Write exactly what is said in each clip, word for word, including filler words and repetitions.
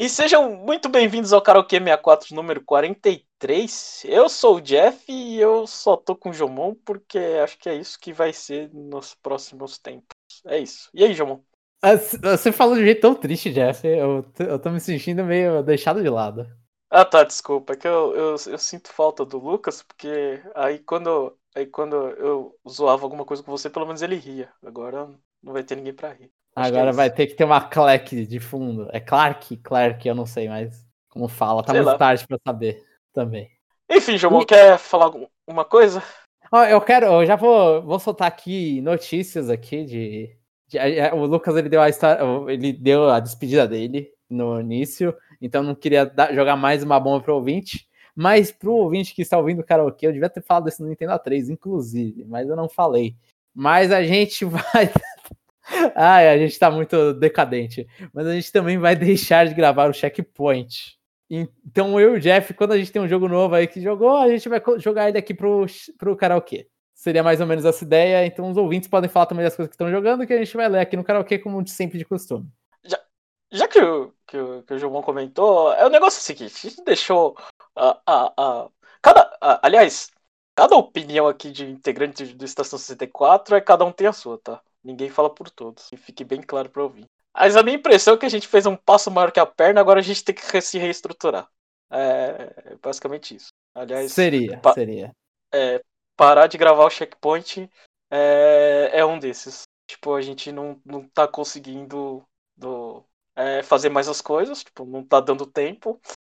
E sejam muito bem-vindos ao Karaokê sessenta e quatro, número quarenta e três. Eu sou o Jeff e eu só tô com o Jomon porque acho que é isso que vai ser nos próximos tempos. É isso. E aí, Jomon? Você falou de um jeito tão triste, Jeff. Eu, eu tô me sentindo meio deixado de lado. Ah, tá, desculpa. É que eu, eu, eu sinto falta do Lucas, porque aí quando, aí quando eu zoava alguma coisa com você, pelo menos ele ria. Agora não vai ter ninguém pra rir. Acho Agora é vai ter que ter uma Clark de fundo. É Clark? Clark, eu não sei mais como fala. Tá Sei muito lá. tarde pra saber também. Enfim, Jomon, E, quer falar alguma coisa? ó, eu quero, eu já vou, vou soltar aqui notícias aqui de, de, o Lucas ele deu a história, ele deu a despedida dele no início, então não queria dar, jogar mais uma bomba pro ouvinte, mas pro ouvinte que está ouvindo o karaokê, eu devia ter falado isso no Nintendo três, inclusive, mas eu não falei. Mas a gente vai Ai, a gente tá muito decadente. Mas a gente também vai deixar de gravar o Checkpoint. Então eu e o Jeff, quando a gente tem um jogo novo aí que jogou, a gente vai jogar ele aqui pro, pro karaokê. Seria mais ou menos essa ideia. Então os ouvintes podem falar também das coisas que estão jogando, que a gente vai ler aqui no karaokê, como sempre de costume. Já, já que, o, que, o, que o Jomon comentou, é o negócio seguinte: a gente deixou a. a, a cada, a, aliás, cada opinião aqui de integrante do Estação sessenta e quatro é cada um tem a sua, tá? Ninguém fala por todos. E fique bem claro pra ouvir. Mas a minha impressão é que a gente fez um passo maior que a perna, agora a gente tem que se reestruturar. É basicamente isso. Aliás, Seria, pa, seria. é, parar de gravar o Checkpoint é, é um desses. Tipo, a gente não, não tá conseguindo do, é, fazer mais as coisas, tipo, não tá dando tempo.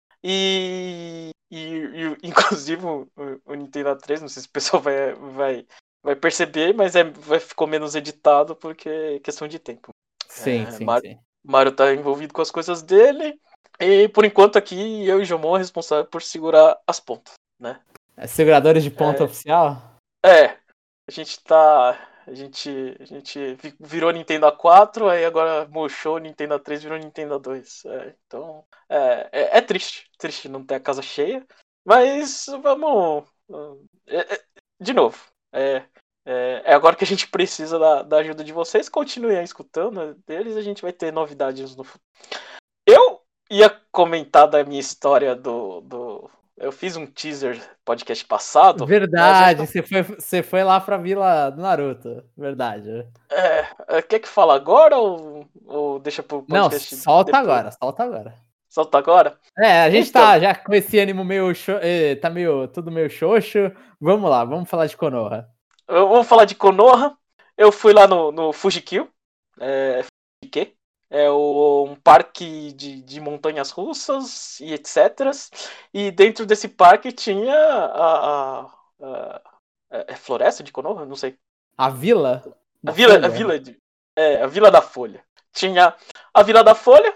E, e, e inclusive o, o Nintendo três, não sei se o pessoal vai, vai, vai perceber, mas é, vai, ficou menos editado porque é questão de tempo. Sim, É, sim, Mario, sim. Mario tá envolvido com as coisas dele. E por enquanto aqui eu e o Jomon é responsável por segurar as pontas, né? É, seguradores de ponta É, oficial? é, a gente tá. A gente, a gente virou Nintendo quatro, aí agora murchou o Nintendo três, virou Nintendo dois. É, então, é, é, é triste. Triste não ter a casa cheia. Mas vamos. É, é, de novo, é, é, é agora que a gente precisa da, da ajuda de vocês. Continuem escutando deles, a gente vai ter novidades no futuro. Eu ia comentar da minha história do, do eu fiz um teaser podcast passado, mas acho que Verdade, você foi, você foi lá pra Vila do Naruto. Verdade. É, quer que fala agora ou, ou deixa pro Não, podcast solta depois? agora, solta agora. Solta agora? É, a gente Então, tá já com esse ânimo meio. Xo... tá meio. Tudo meio xoxo. Vamos lá, vamos falar de Konoha. vamos falar de Konoha. Eu fui lá no, no Fuji-Q. É, Fuji-Q. É o, um parque de, de montanhas russas e etcétera. E dentro desse parque tinha a. a, a é Floresta de Konoha? Não sei. A Vila A da Vila, a Folha? Vila, de, é, a Vila da Folha. Tinha a Vila da Folha.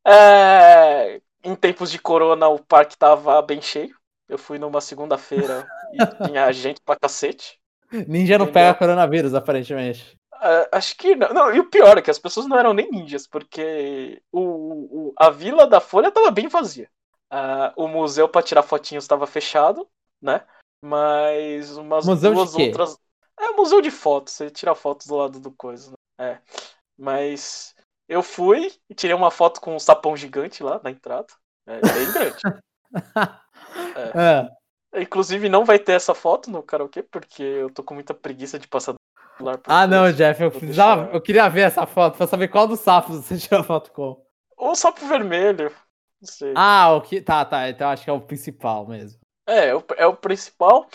É, em tempos de corona, o parque tava bem cheio. Eu fui numa segunda-feira e tinha gente pra cacete. Ninja não pega Entendeu? coronavírus, aparentemente. Uh, acho que não, não. E o pior é que as pessoas não eram nem ninjas, porque o, o a Vila da Folha tava bem vazia. Uh, o museu pra tirar fotinhos estava fechado, né? Mas umas Museu de duas quê? outras. É um museu de fotos, você tira fotos do lado do coisa. Né? É. Mas eu fui e tirei uma foto com um sapão gigante lá na entrada. É bem grande. É. Ah. Inclusive não vai ter essa foto no karaokê, porque eu tô com muita preguiça de passar celular por ah, não, texto. Jeff, eu Vou precisava. deixar. Eu queria ver essa foto pra saber qual dos sapos você tirou a foto com. Ou sapo vermelho. Não sei. Ah, o que. Tá, tá. Então acho que é o principal mesmo. É, é o, é o principal.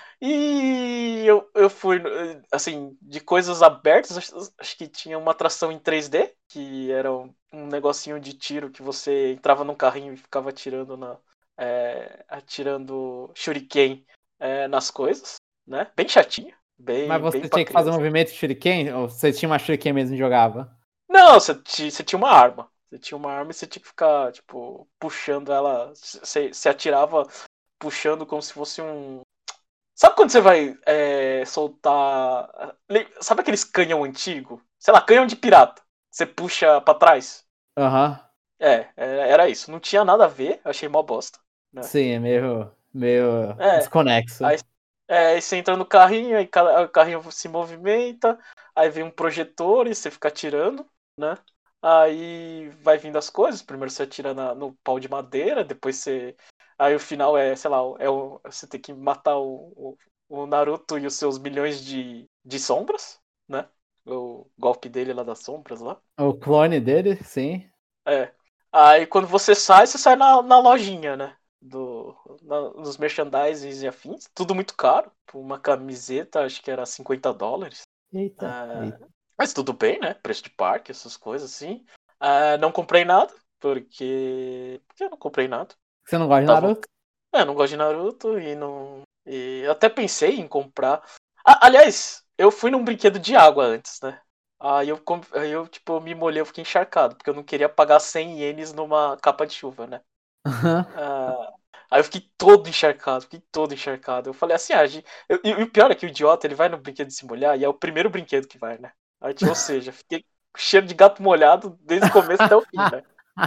E eu, eu fui, assim, de coisas abertas, acho, acho que tinha uma atração em três D, que era um, um negocinho de tiro que você entrava num carrinho e ficava atirando na. É, atirando shuriken é, nas coisas, né? Bem chatinho, Mas bem, bem você pra tinha que fazer um criança. movimento de shuriken? Ou você tinha uma shuriken mesmo e jogava? Não, você, você tinha uma arma. Você tinha uma arma e você tinha que ficar, tipo, puxando ela. Você, você atirava puxando como se fosse um. Sabe quando você vai é, soltar. Sabe aqueles canhão antigo? Sei lá, canhão de pirata. Você puxa pra trás? Aham. Uhum. É, era isso. Não tinha nada a ver, achei mó bosta. Né? Sim, é meio, meio É. desconexo. Aí, é, aí você entra no carrinho, aí o carrinho se movimenta, aí vem um projetor e você fica atirando, né? Aí vai vindo as coisas. Primeiro você atira na, no pau de madeira, depois você. Aí o final é, sei lá, é o, você tem que matar o, o, o Naruto e os seus milhões de, de sombras, né? O golpe dele lá das sombras lá. O clone dele, sim. É. Aí quando você sai, você sai na, na lojinha, né? Do, na, nos merchandising e afins. Tudo muito caro. Uma camiseta, acho que era cinquenta dólares. Eita, Ah, eita. mas tudo bem, né? Preço de parque, essas coisas assim. Ah, não comprei nada, porque. Porque eu não comprei nada. Você não gosta de Tava. Naruto? É, eu não gosto de Naruto e não. E eu até pensei em comprar. Ah, aliás, eu fui num brinquedo de água antes, né? Aí eu, com- aí eu, tipo, eu me molhei, eu fiquei encharcado, porque eu não queria pagar cem ienes numa capa de chuva, né? Ah, aí eu fiquei todo encharcado, fiquei todo encharcado. Eu falei assim, ah, gente... eu- e o pior é que o idiota, ele vai no brinquedo se molhar e é o primeiro brinquedo que vai, né? Aí, ou seja, fiquei com cheiro de gato molhado desde o começo até o fim, né?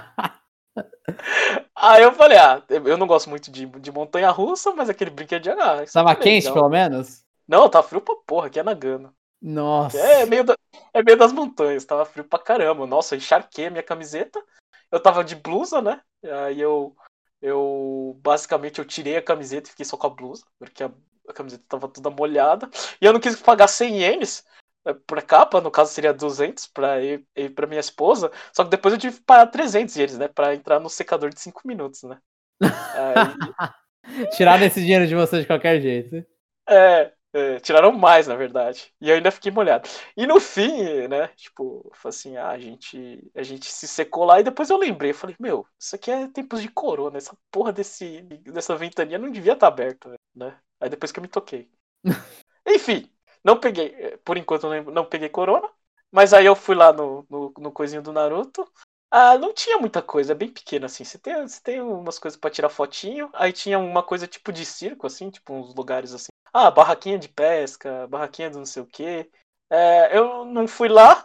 Aí eu falei, ah, eu não gosto muito de, de montanha-russa, mas aquele brinquedo de água, isso aqui Tava é quente, legal. pelo menos? Não, tá frio pra porra, aqui é Nagano. Que é Nossa. meio, da- é meio das montanhas, tava frio pra caramba. Nossa, eu encharquei a minha camiseta. Eu tava de blusa, né? Aí eu, eu basicamente eu tirei a camiseta e fiquei só com a blusa, porque a, a camiseta tava toda molhada. E eu não quis pagar cem ienes eh, pra capa, no caso seria duzentos pra ir, ir pra minha esposa. Só que depois eu tive que pagar trezentos ienes, né? Pra entrar no secador de cinco minutos, né? Aí Tiraram esse dinheiro de você de qualquer jeito. É, é, tiraram mais, na verdade. E eu ainda fiquei molhado. E no fim, né, tipo, foi assim, ah, a gente, a gente se secou lá e depois eu lembrei, falei, meu, isso aqui é tempos de corona, essa porra desse, dessa ventania não devia estar aberta, né? Aí depois que eu me toquei. Enfim, não peguei, eh, por enquanto eu não, não peguei corona, mas aí eu fui lá no, no, no coisinho do Naruto. Ah, não tinha muita coisa, é bem pequeno assim. Você tem, você tem umas coisas pra tirar fotinho, aí tinha uma coisa tipo de circo, assim, tipo uns lugares assim. Ah, barraquinha de pesca, barraquinha do não sei o quê. É, eu não fui lá,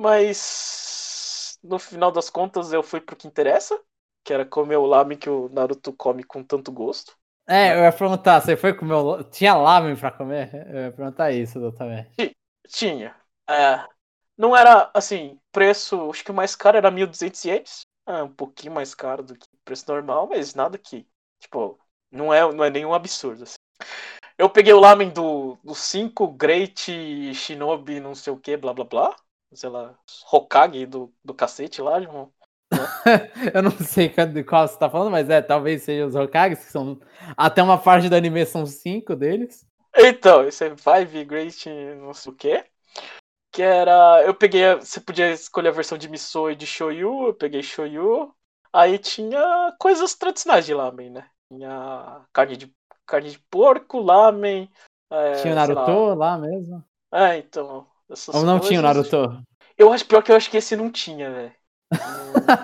mas no final das contas eu fui pro que interessa, que era comer o lamen que o Naruto come com tanto gosto, É, né? eu ia perguntar, você foi comer o... Tinha lamen pra comer? Eu ia perguntar isso, exatamente. Ti- Tinha. É, não era, assim, preço, acho que o mais caro era mil e duzentos ienes. É um pouquinho mais caro do que o preço normal, mas nada que, tipo, não é, não é nenhum absurdo, assim. Eu peguei o lamen do, do cinco Great Shinobi não sei o que, blá blá blá. Sei lá, Hokage do, do cacete lá, irmão. Né? Eu não sei de qual você tá falando, mas é, talvez seja os Hokages, que são. Até uma parte do anime são cinco deles. Então, esse é Five Great não sei o que. Que era. Eu peguei. a- Você podia escolher a versão de Miso e de Shoyu. Eu peguei Shoyu. Aí tinha coisas tradicionais de lamen, né? Tinha carne de, carne de porco, lamen, Tinha o é, sei lá. Naruto lá mesmo. É, então, essas Ou não tinha o coisas. Naruto? Eu acho pior que eu acho que esse não tinha, velho. Não-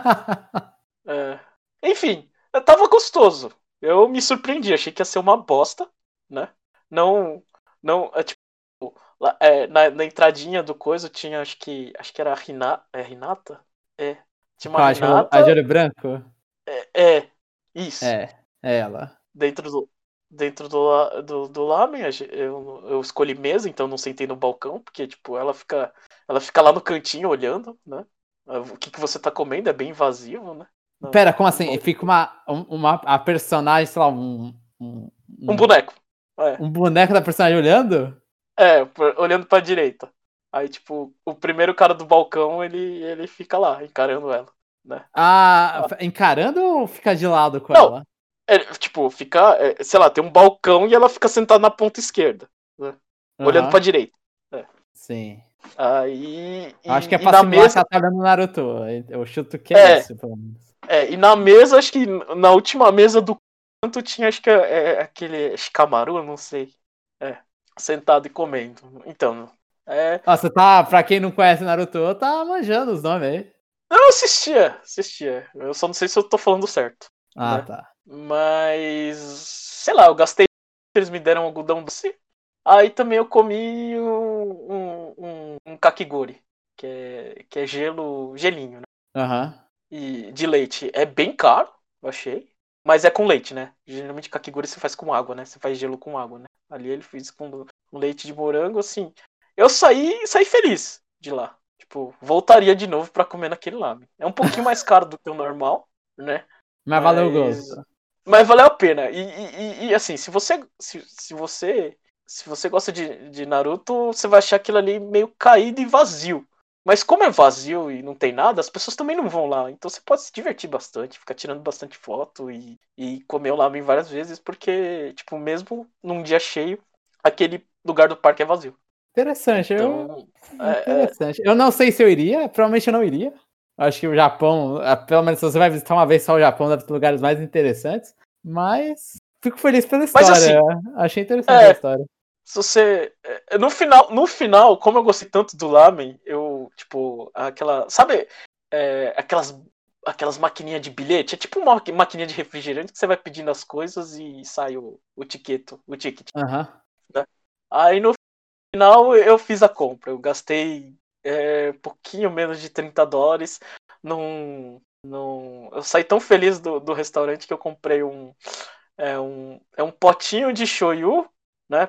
é. Enfim, tava gostoso. Eu me surpreendi, achei que ia ser uma bosta, né? Não. Não. É, tipo, lá- é, na, na entradinha do coisa tinha, acho que. Acho que era a Rina, é Hinata? É. Tinha uma Qual, acho que é a de Hinata. olho branco? É, é, isso. É, é ela. Dentro do. Dentro do, la- do, do lamen, a gen- eu, eu escolhi mesa, então não sentei no balcão, porque, tipo, ela fica. Ela fica lá no cantinho olhando, né? O que, que você tá comendo é bem invasivo, né? Não, Pera, como não assim? gosto. Fica uma, um- uma a personagem, sei lá, um, um, Um um, boneco. É. um boneco da personagem olhando? É, por- olhando pra direita. Aí, tipo, o primeiro cara do balcão, ele, ele fica lá, encarando ela, né? Ah, Ah, encarando ou fica de lado com não, ela? é, tipo, fica, é, sei lá, tem um balcão e ela fica sentada na ponta esquerda, né? Olhando pra Aham, direita. É. sim. Aí, Eu acho que é e, e pra na simular que mesa, ela tá vendo o Naruto. Eu chuto que é é, isso, pelo menos. é, e na mesa, acho que na última mesa do canto tinha, acho que é, é aquele Shikamaru, não sei. É, sentado e comendo. Então, é, Ó, você tá, pra quem não conhece Naruto, tá manjando os nomes aí. eu assistia, assistia. Eu só não sei se eu tô falando certo, Ah, né? tá. Mas, sei lá, eu gastei, eles me deram algodão doce. Aí também eu comi um, um, um, um kakigori, que é, que é gelo, gelinho, né? Aham. E de leite. É bem caro, eu achei. Mas é com leite, né? Geralmente kakigori você faz com água, né? Você faz gelo com água, né? Ali ele fez com, com leite de morango, assim. Eu saí, saí feliz de lá. Tipo, voltaria de novo pra comer naquele lamen. É um pouquinho mais caro do que o normal, né? Mas valeu o gosto. Mas valeu a pena. E, e, e assim, se você. Se, se você. Se você gosta de, de Naruto, você vai achar aquilo ali meio caído e vazio. Mas como é vazio e não tem nada, as pessoas também não vão lá. Então você pode se divertir bastante, ficar tirando bastante foto e, e comer o lamen várias vezes, porque, tipo, mesmo num dia cheio, aquele lugar do parque é vazio. Interessante, Então, eu... é, Interessante. Eu não sei se eu iria, provavelmente eu não iria. Acho que o Japão, pelo menos se você vai visitar uma vez só o Japão, deve ter lugares mais interessantes. Mas fico feliz pela história. Mas, assim, achei interessante é, a história. Se você. No final, no final, como eu gostei tanto do lamen, eu, tipo, aquela. Sabe, é, aquelas, aquelas maquininhas de bilhete? É tipo uma maquininha de refrigerante que você vai pedindo as coisas e sai o, o ticket. O ticket Uhum. né? Aí no final eu fiz a compra. Eu gastei é, pouquinho menos de trinta dólares. Num, num... Eu saí tão feliz do, do restaurante que eu comprei um. É um, é um potinho de shoyu, né?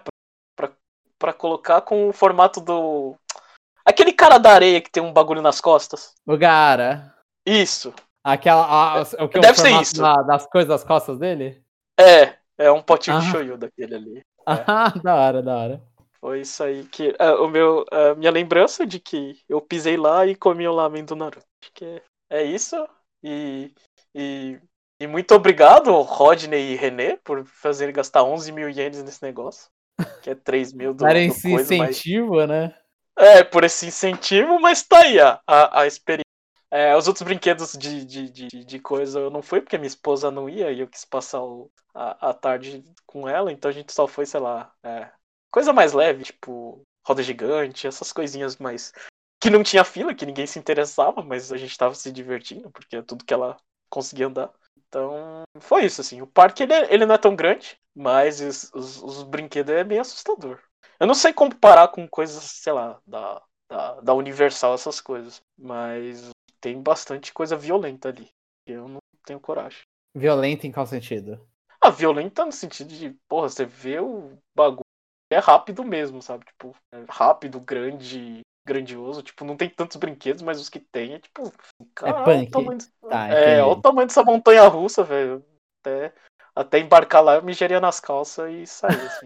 Pra colocar com o formato do. Aquele cara da areia que tem um bagulho nas costas. O Gaara. Isso. Aquela, a, o que é o Deve ser formato isso. da, das coisas das costas dele? É, é um potinho Ah. de shoyu daquele ali. É. Ah, da hora, da hora. Foi isso aí que. É, o meu, a minha lembrança de que eu pisei lá e comi o lamen do Naruto. Acho que é, é isso. E, e, e muito obrigado, Rodney e René, por fazerem gastar onze mil ienes nesse negócio. Que é três mil do, Darem do esse coisa, incentivo, mas... né? É, por esse incentivo, mas tá aí a, a, a experiência. É, os outros brinquedos de, de, de, de coisa eu não fui, porque minha esposa não ia e eu quis passar o, a, a tarde com ela, então a gente só foi, sei lá, é, coisa mais leve, tipo roda gigante, essas coisinhas mais. Que não tinha fila, que ninguém se interessava, mas a gente tava se divertindo, porque é tudo que ela conseguia andar. Então, foi isso, assim. O parque ele, ele não é tão grande, mas os, os, os brinquedos é bem assustador. Eu não sei comparar com coisas, sei lá, da, da, da Universal, essas coisas, mas tem bastante coisa violenta ali. Eu não tenho coragem. Violenta em qual sentido? Ah, violenta no sentido de, porra, você vê o bagulho, é rápido mesmo, sabe? Tipo, é rápido, grande, grandioso. Tipo, não tem tantos brinquedos, mas os que tem é tipo, É caralho, o punk. tamanho, Tá, é, olha o entendi. tamanho dessa montanha russa, velho. Até, até embarcar lá, eu mijaria nas calças e sair, assim.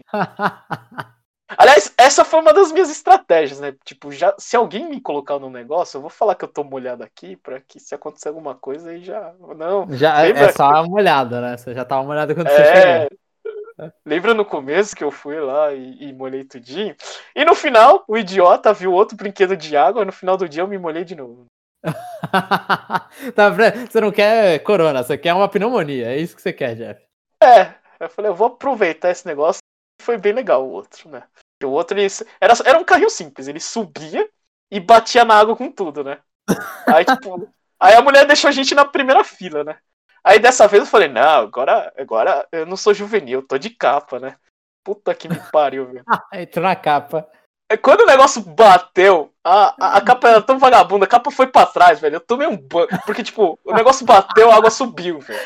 Aliás, essa foi uma das minhas estratégias, né? Tipo, já, se alguém me colocar no negócio, eu vou falar que eu tô molhado aqui, pra que se acontecer alguma coisa aí já. Não. Já é Lembra? só uma olhada, né? Você já tá uma olhada quando você chegar. É. Lembra no começo que eu fui lá e, e molhei tudinho? E no final, o idiota viu outro brinquedo de água, e no final do dia eu me molhei de novo. Tá, você não quer corona, você quer uma pneumonia. É isso que você quer, Jeff. É, eu falei, eu vou aproveitar esse negócio. Foi bem legal o outro, né? O outro, ele, era, era um carrinho simples, ele subia e batia na água com tudo, né? Aí, tipo, aí a mulher deixou a gente na primeira fila, né? Aí dessa vez eu falei, não, agora, agora eu não sou juvenil, eu tô de capa, né? Puta que me pariu, velho. Entrou na capa. Quando o negócio bateu, a, a, a capa era tão vagabunda, a capa foi pra trás, velho. Eu tomei um banho. Porque, tipo, o negócio bateu, a água subiu, velho.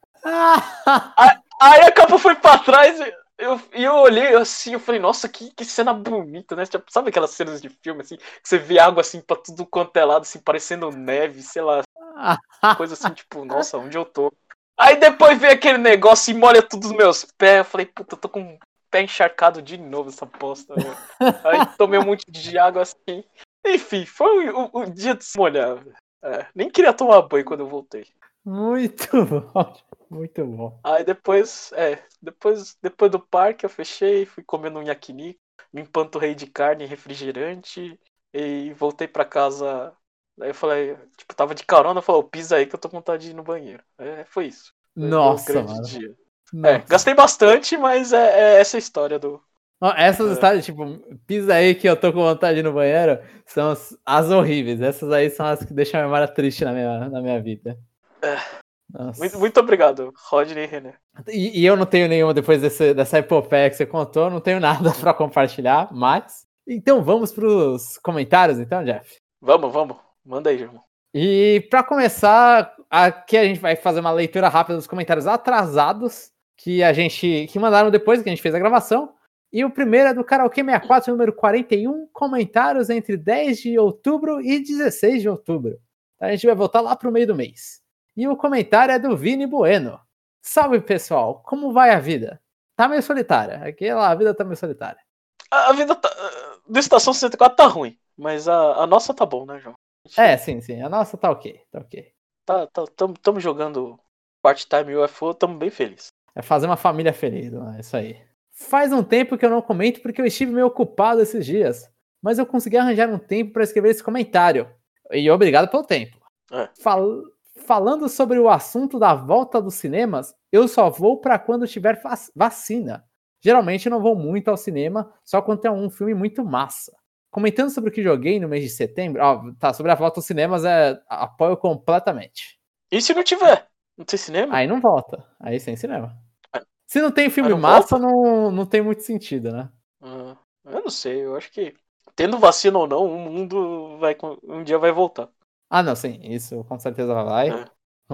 Aí, aí a capa foi pra trás e eu, eu olhei assim, eu falei, nossa, que, que cena bonita, né? Tipo, sabe aquelas cenas de filme, assim, que você vê água assim pra tudo quanto é lado, assim, parecendo neve, sei lá. Coisa assim, tipo, nossa, onde eu tô? Aí depois veio aquele negócio e molha tudo os meus pés. Eu falei, puta, eu tô com pé encharcado de novo essa bosta, velho. Aí tomei um monte de água assim. Enfim, foi o, o, o dia de se molhar. É, nem queria tomar banho quando eu voltei. Muito bom, muito bom. Aí depois, é, depois, depois do parque eu fechei, fui comendo um yakiniku, me empanturrei de carne e refrigerante e voltei pra casa. Aí eu falei, tipo, tava de carona, falou, pisa aí que eu tô com vontade de ir no banheiro. É, foi isso. Foi meu Nossa, grande mano. dia. É, Nossa. gastei bastante, mas é, é essa história do. Ó, essas É. histórias, tipo, pisa aí que eu tô com vontade de ir no banheiro, são as, as horríveis. Essas aí são as que deixam a memória triste na minha, na minha vida. É. Nossa. Muito, muito obrigado, Rodney e René. E, e eu não tenho nenhuma, depois desse, dessa epopeia que você contou, não tenho nada pra compartilhar, mas... Então vamos pros comentários, então, Jeff? Vamos, vamos. Manda aí, irmão. E pra começar, aqui a gente vai fazer uma leitura rápida dos comentários atrasados que a gente que mandaram depois que a gente fez a gravação. E o primeiro é do Karaokê sessenta e quatro, número quarenta e um, comentários entre dez de outubro e dezesseis de outubro. A gente vai voltar lá pro meio do mês. E o comentário é do Vini Bueno. Salve, pessoal, como vai a vida? Tá meio solitária, aquela a vida tá meio solitária. A, a vida tá, do Estação sessenta e quatro tá ruim, mas a, a nossa tá bom, né, João? Gente, é, sim, sim, a nossa tá ok, tá ok. Tá, tá, tamo, tamo jogando part-time U F O, tamo bem felizes. É fazer uma família feliz, não é isso aí. Faz um tempo que eu não comento porque eu estive meio ocupado esses dias, mas eu consegui arranjar um tempo para escrever esse comentário. E obrigado pelo tempo. É. Fal... Falando sobre o assunto da volta dos cinemas, eu só vou para quando tiver vac- vacina. Geralmente eu não vou muito ao cinema, só quando tem um filme muito massa. Comentando sobre o que joguei no mês de setembro, ó, tá, sobre a volta aos cinemas, é, apoio completamente. E se não tiver? Não tem cinema? Aí não volta, aí sem cinema. Ah, Se não tem filme não massa, volta? não, não tem muito sentido, né? Ah, eu não sei, eu acho que tendo vacina ou não, o mundo vai, um dia vai voltar. Ah, não, sim, isso com certeza vai. É.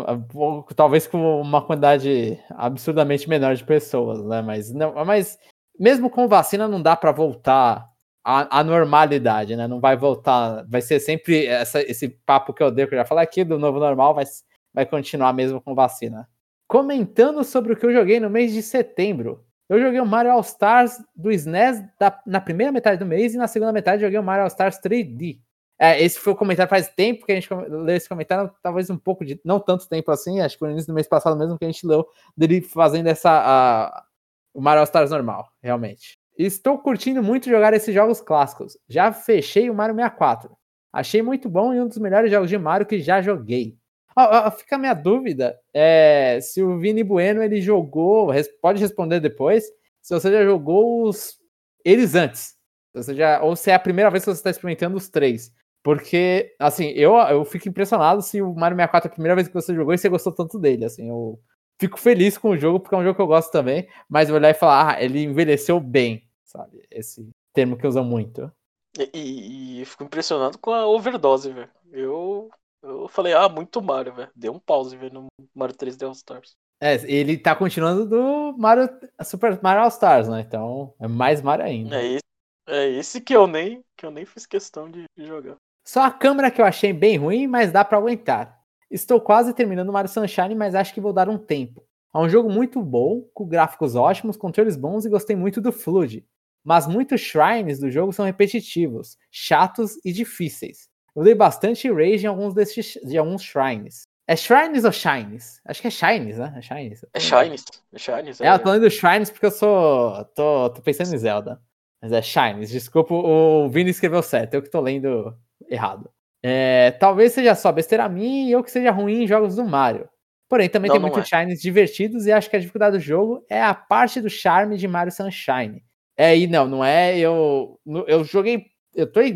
Talvez com uma quantidade absurdamente menor de pessoas, né? Mas, não, mas mesmo com vacina não dá para voltar à, à normalidade, né? Não vai voltar, vai ser sempre essa, esse papo que eu dei, que eu já falei aqui, do novo normal, vai, vai continuar mesmo com vacina. Comentando sobre o que eu joguei no mês de setembro. Eu joguei o Mario All-Stars do S N E S da, na primeira metade do mês e na segunda metade joguei o Mario All-Stars três D. É, esse foi o comentário faz tempo que a gente leu esse comentário, talvez um pouco de, não tanto tempo assim, acho que foi no início do mês passado mesmo que a gente leu dele fazendo essa, a, o Mario All-Stars normal, realmente. Estou curtindo muito jogar esses jogos clássicos. Já fechei o Mario sessenta e quatro. Achei muito bom e um dos melhores jogos de Mario que já joguei. Oh, oh, fica a minha dúvida, é, se o Vini Bueno ele jogou, pode responder depois, se você já jogou os, eles antes, se você já, ou se é a primeira vez que você está experimentando os três. Porque, assim, eu, eu fico impressionado se o Mario sessenta e quatro é a primeira vez que você jogou e você gostou tanto dele, assim, eu fico feliz com o jogo, porque é um jogo que eu gosto também, mas olhar e falar, ah, ele envelheceu bem, sabe, esse termo que usam muito. E, e, e fico impressionado com a overdose, velho. Eu, eu falei, ah, muito Mario, velho. Deu um pause, velho, no Mario três D All Stars. É, ele tá continuando do Mario, Super Mario All Stars, né, então é mais Mario ainda. É esse, é esse que, eu nem, que eu nem fiz questão de jogar. Só a câmera que eu achei bem ruim, mas dá pra aguentar. Estou quase terminando o Mario Sunshine, mas acho que vou dar um tempo. É um jogo muito bom, com gráficos ótimos, controles bons e gostei muito do Flood. Mas muitos shrines do jogo são repetitivos, chatos e difíceis. Eu dei bastante rage em alguns desses de alguns shrines. É shrines ou shines? Acho que é shines, né? É shines. É shines, é shines. É, eu tô lendo shrines porque eu sou. tô, tô pensando em Zelda. Mas é shines. Desculpa, o Vini escreveu certo, eu que tô lendo errado. É, talvez seja só besteira minha e eu que seja ruim em jogos do Mario. Porém, também Não, tem não muitos é. shines divertidos e acho que a dificuldade do jogo é a parte do charme de Mario Sunshine. É, e não, não é. Eu, eu joguei. Eu, tô,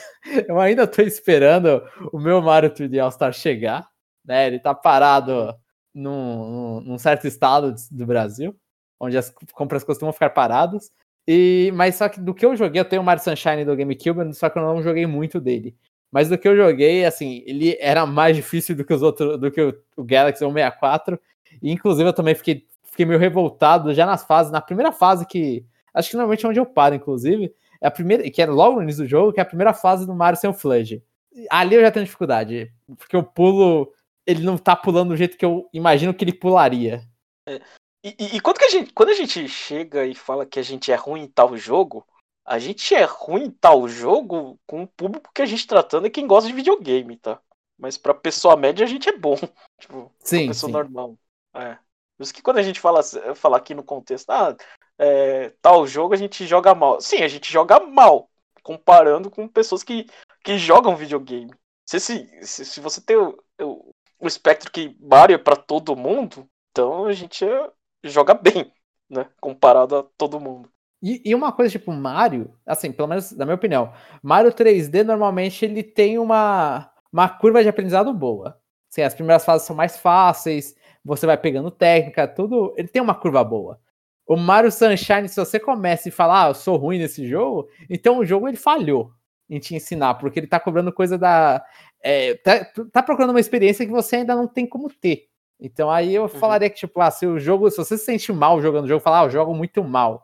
eu ainda tô esperando o meu Mario três D All-Star chegar. Né? Ele tá parado num, num, num certo estado do Brasil, onde as compras costumam ficar paradas. E, mas só que do que eu joguei, eu tenho o Mario Sunshine do GameCube, só que eu não joguei muito dele. Mas do que eu joguei, assim, ele era mais difícil do que os outros, do que o, o Galaxy sessenta e quatro. E inclusive eu também fiquei, fiquei meio revoltado já nas fases, na primeira fase que. Acho que normalmente é onde eu paro, inclusive. É a primeira, que é logo no início do jogo, que é a primeira fase do Mario sem o Fudge. Ali eu já tenho dificuldade, porque o pulo, ele não tá pulando do jeito que eu imagino que ele pularia. É. E, e, e quando, que a gente, quando a gente chega e fala que a gente é ruim em tal jogo, a gente é ruim em tal jogo com o público que a gente tratando é quem gosta de videogame, tá? Mas pra pessoa média a gente é bom. Tipo, sim, pra pessoa sim. normal. É. Por isso que quando a gente fala, fala aqui no contexto, ah, é, tal jogo a gente joga mal. Sim, a gente joga mal, comparando com pessoas que, que jogam videogame. Se, se, se você tem o, o, o espectro que Mario é pra todo mundo, então a gente é, joga bem, né? Comparado a todo mundo. E, e uma coisa tipo Mario, assim, pelo menos na minha opinião, Mario três D normalmente ele tem uma, uma curva de aprendizado boa. Assim, as primeiras fases são mais fáceis, você vai pegando técnica, tudo. Ele tem uma curva boa. O Mario Sunshine, se você começa e fala, ah, eu sou ruim nesse jogo, então o jogo ele falhou em te ensinar, porque ele tá cobrando coisa da. É, tá, tá procurando uma experiência que você ainda não tem como ter. Então aí eu uhum. falaria que, tipo, ah, se o jogo, se você se sente mal jogando o jogo, falar, ah, eu jogo muito mal.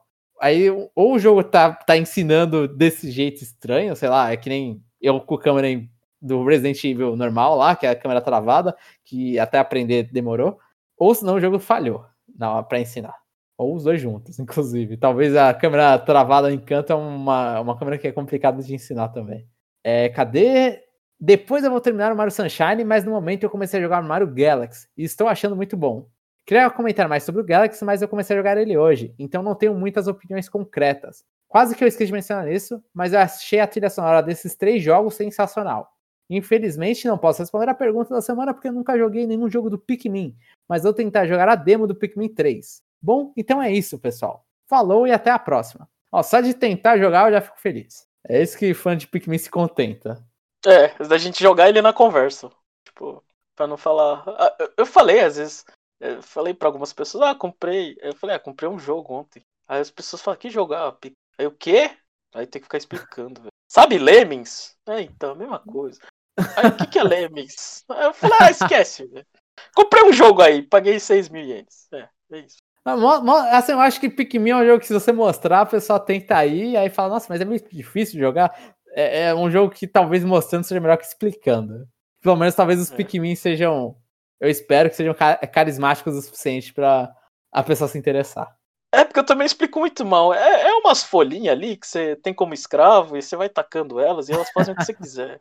aí ou o jogo tá, tá ensinando desse jeito estranho, sei lá, é que nem eu com a câmera do Resident Evil normal lá, que é a câmera travada, que até aprender demorou, ou senão o jogo falhou não, pra ensinar. Ou os dois juntos, inclusive. Talvez a câmera travada em canto é uma, uma câmera que é complicada de ensinar também. É, cadê? Depois eu vou terminar o Mario Sunshine, mas no momento eu comecei a jogar Mario Galaxy e estou achando muito bom. Queria comentar mais sobre o Galaxy, mas eu comecei a jogar ele hoje, então não tenho muitas opiniões concretas. Quase que eu esqueci de mencionar isso, mas eu achei a trilha sonora desses três jogos sensacional. Infelizmente não posso responder a pergunta da semana porque eu nunca joguei nenhum jogo do Pikmin, mas vou tentar jogar a demo do Pikmin três. Bom, então é isso, pessoal. Falou e até a próxima. Ó, só de tentar jogar eu já fico feliz. É isso que fã de Pikmin se contenta. É, da gente jogar ele na conversa. Tipo, pra não falar... Eu falei, às vezes... Eu falei pra algumas pessoas, ah, comprei. Eu falei, ah, comprei um jogo ontem. Aí as pessoas falam, que jogo? Ah, aí o quê? Aí tem que ficar explicando, velho. Sabe Lemmings? É, então, a mesma coisa. Aí o que, que é Lemmings? Aí eu falei, ah, esquece, velho. Comprei um jogo aí, paguei seis mil ienes. É, é isso. Assim, eu acho que Pikmin é um jogo que se você mostrar, a pessoa tenta aí, aí fala, nossa, mas é meio difícil de jogar. É, é um jogo que talvez mostrando seja melhor que explicando. Pelo menos talvez os é. Pikmin sejam... Eu espero que sejam carismáticos o suficiente pra a pessoa se interessar. É, porque eu também explico muito mal. É, é umas folhinhas ali que você tem como escravo e você vai tacando elas e elas fazem o que você quiser.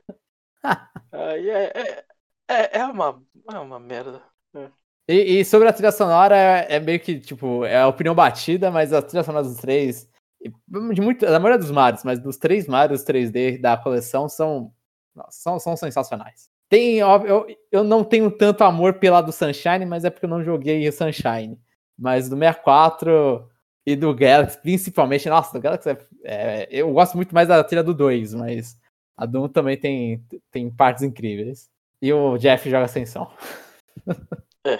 Aí é, é, é, é, uma, é uma merda. É. E, e sobre a trilha sonora, é, é meio que, tipo, é a opinião batida, mas a trilha sonora dos três, de muito, da maioria dos Marios, mas dos três Marios três D da coleção são, são, são sensacionais. Tem, eu, eu não tenho tanto amor pela do Sunshine, mas é porque eu não joguei o Sunshine. Mas do sessenta e quatro e do Galaxy, principalmente, nossa, do Galaxy é, é, eu gosto muito mais da trilha do dois, mas a do um também tem, tem partes incríveis. E o Jeff joga Ascensão. É,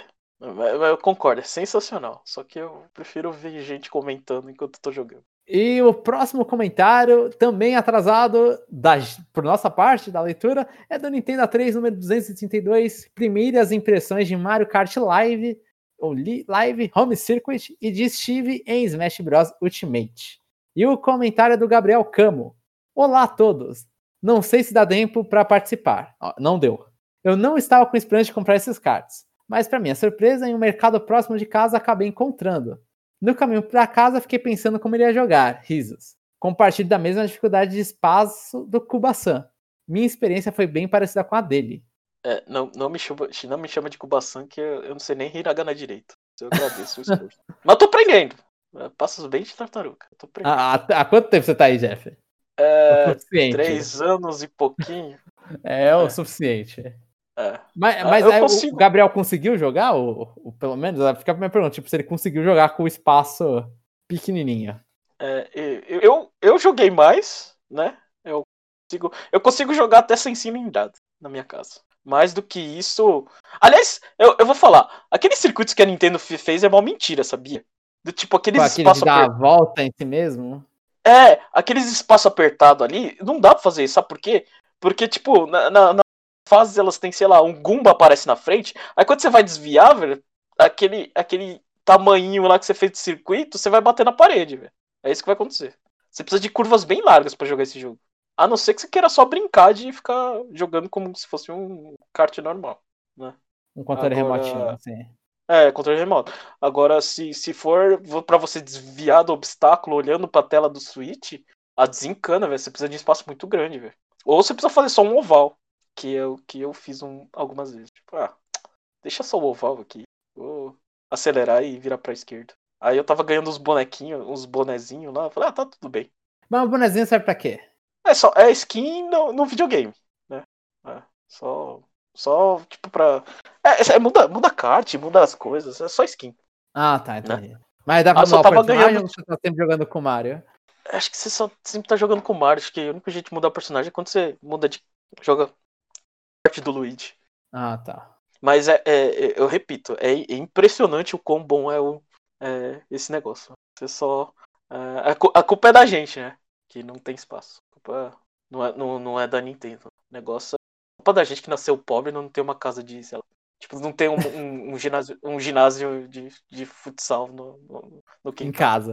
eu concordo, é sensacional. Só que eu prefiro ver gente comentando enquanto eu tô jogando. E o próximo comentário, também atrasado da, por nossa parte da leitura, é do Nintendo três, número duzentos e trinta e dois, primeiras impressões de Mario Kart Live, ou Live Home Circuit e de Steve em Smash Bros. Ultimate. E o comentário é do Gabriel Camo. Olá a todos. Não sei se dá tempo para participar. Não deu. Eu não estava com esperança de comprar esses cards, mas para minha surpresa, em um mercado próximo de casa acabei encontrando. No caminho para casa, fiquei pensando como iria jogar. Risos. Compartilho da mesma dificuldade de espaço do Kuba-san. Minha experiência foi bem parecida com a dele. É, não, não, me chama, não me chama de Kuba-san, que eu, eu não sei nem hiragana direito. Eu agradeço o esforço. Mas eu tô aprendendo. Passos bem de tartaruga. Tô há, há quanto tempo você tá aí, Jeff? É, o três anos e pouquinho. É, é o suficiente. É. Mas, mas aí consigo... o Gabriel conseguiu jogar? Ou, ou pelo menos, fica a minha pergunta, tipo, se ele conseguiu jogar com o espaço pequenininho. É, eu, eu, eu joguei mais, né? Eu consigo, eu consigo jogar até sem cilindrada na minha casa. Mais do que isso... Aliás, eu, eu vou falar, aqueles circuitos que a Nintendo fez é uma mentira, sabia? Do tipo, aqueles Pô, espaços... Aquele de dar a volta em si mesmo? É, aqueles espaços apertados ali, não dá pra fazer isso, sabe por quê? Porque, tipo, na, na, na fases elas têm, sei lá, um Goomba aparece na frente, aí quando você vai desviar, velho, aquele, aquele tamanhinho lá que você fez de circuito, você vai bater na parede, velho. É isso que vai acontecer. Você precisa de curvas bem largas pra jogar esse jogo. A não ser que você queira só brincar de ficar jogando como se fosse um kart normal, né? Um controle Agora... remotinho, assim. É, controle remoto. Agora, se, se for pra você desviar do obstáculo olhando pra tela do Switch, a desencana, velho. Você precisa de um espaço muito grande, velho. Ou você precisa fazer só um oval, que eu, que eu fiz um, algumas vezes. Tipo, ah, deixa só o oval aqui. Vou acelerar e virar pra esquerda. Aí eu tava ganhando uns bonequinhos, uns bonezinhos lá. Eu falei, ah, tá tudo bem. Mas o bonezinho serve pra quê? É, só, é skin no, no videogame, né? É, só... Só, tipo, pra... É, é, muda, muda kart, muda as coisas, é só skin. Ah, tá, entendi. Né? Mas dá pra mudar o personagem ou você tá sempre jogando com o Mario? Acho que você só sempre tá jogando com o Mario. Acho que a única jeito de mudar o personagem é quando você muda de... joga parte do Luigi. Ah, tá. Mas, é, é eu repito, é, é impressionante o quão bom é, o, é esse negócio. Você só... É, a, a culpa é da gente, né? Que não tem espaço. A culpa não é, não, não é da Nintendo. O negócio culpa da gente que nasceu pobre e não tem uma casa de, sei lá, tipo, não tem um, um, um ginásio, um ginásio de, de futsal no, no, no em casa.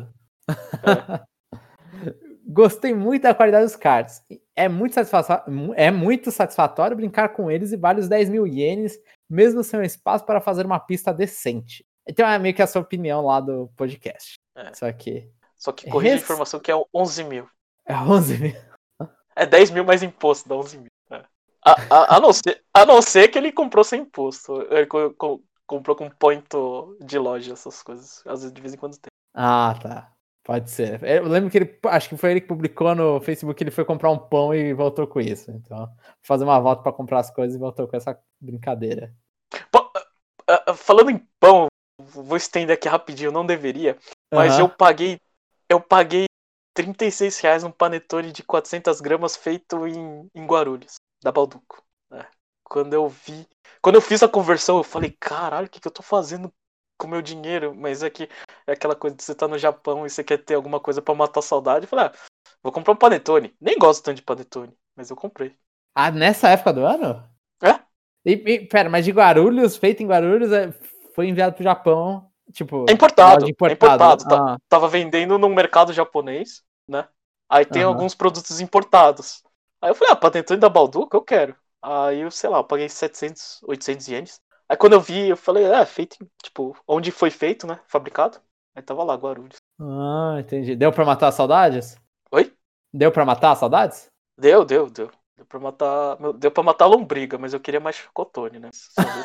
É. Gostei muito da qualidade dos cards. É muito, satisfatório, é muito satisfatório brincar com eles e vale os dez mil ienes, mesmo sem um espaço para fazer uma pista decente. Então é meio que a sua opinião lá do podcast. É. Só que... Só que corrija Res... a informação que é onze mil. É onze mil. É dez mil mais imposto, dá onze mil. É. A, a, a, não ser, a não ser que ele comprou sem imposto. Ele co, co, comprou com ponto de loja, essas coisas. Às vezes, de vez em quando tem. Ah, tá. Pode ser. Eu lembro que ele, acho que foi ele que publicou no Facebook que ele foi comprar um pão e voltou com isso. Então, fazer uma volta para comprar as coisas e voltou com essa brincadeira. Pô, falando em pão, vou estender aqui rapidinho, não deveria, mas Uhum. eu paguei eu paguei trinta e seis reais num panetone de quatrocentas gramas feito em, em Guarulhos, da Balduco. É. Quando eu vi, quando eu fiz a conversão, eu falei, caralho, o que, que eu tô fazendo com o meu dinheiro? Mas é que é aquela coisa de você tá no Japão e você quer ter alguma coisa pra matar a saudade. Eu falei, ah, vou comprar um panetone. Nem gosto tanto de panetone, mas eu comprei. Ah, nessa época do ano? É? E, e, pera, mas de Guarulhos, feito em Guarulhos, é, foi enviado pro Japão, tipo... É importado, importado. é importado. Ah. Tava vendendo no mercado japonês, né? Aí tem uhum. alguns produtos importados. Aí eu falei, ah, panetone da Balduco, eu quero. Aí eu, sei lá, eu paguei setecentos, oitocentos ienes. Aí quando eu vi, eu falei, é, feito, tipo, onde foi feito, né? Fabricado. Aí tava lá, Guarulhos. Ah, entendi. Deu pra matar as saudades? Oi? Deu pra matar as saudades? Deu, deu, deu. Deu pra matar, deu pra matar a lombriga, mas eu queria mais chocotone, né? Só deu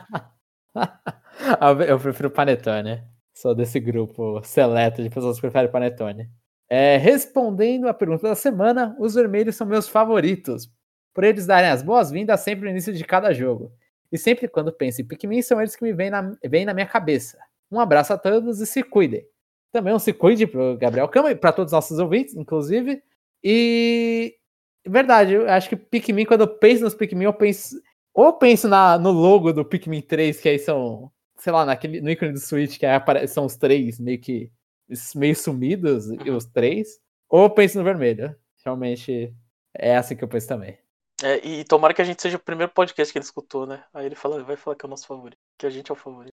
panetone. Eu prefiro panetone. Sou desse grupo seleto de pessoas que preferem panetone. É, respondendo a pergunta da semana, os vermelhos são meus favoritos, por eles darem as boas-vindas sempre no início de cada jogo. E sempre quando penso em Pikmin, são eles que me vêm na, vêm na minha cabeça. Um abraço a todos e se cuidem. Também um se cuide pro Gabriel Cama e para todos os nossos ouvintes, inclusive. E... Verdade, eu acho que Pikmin, quando eu penso nos Pikmin, eu penso... Ou penso na, no logo do Pikmin três, que aí são... Sei lá, naquele, no ícone do Switch, que aí aparece, são os três meio que... meio sumidos, uhum. Os três. Ou eu penso no vermelho. Realmente é assim que eu penso também. É, e tomara que a gente seja o primeiro podcast que ele escutou, né? Aí ele fala, vai falar que é o nosso favorito, que a gente é o favorito.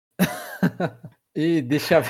E deixa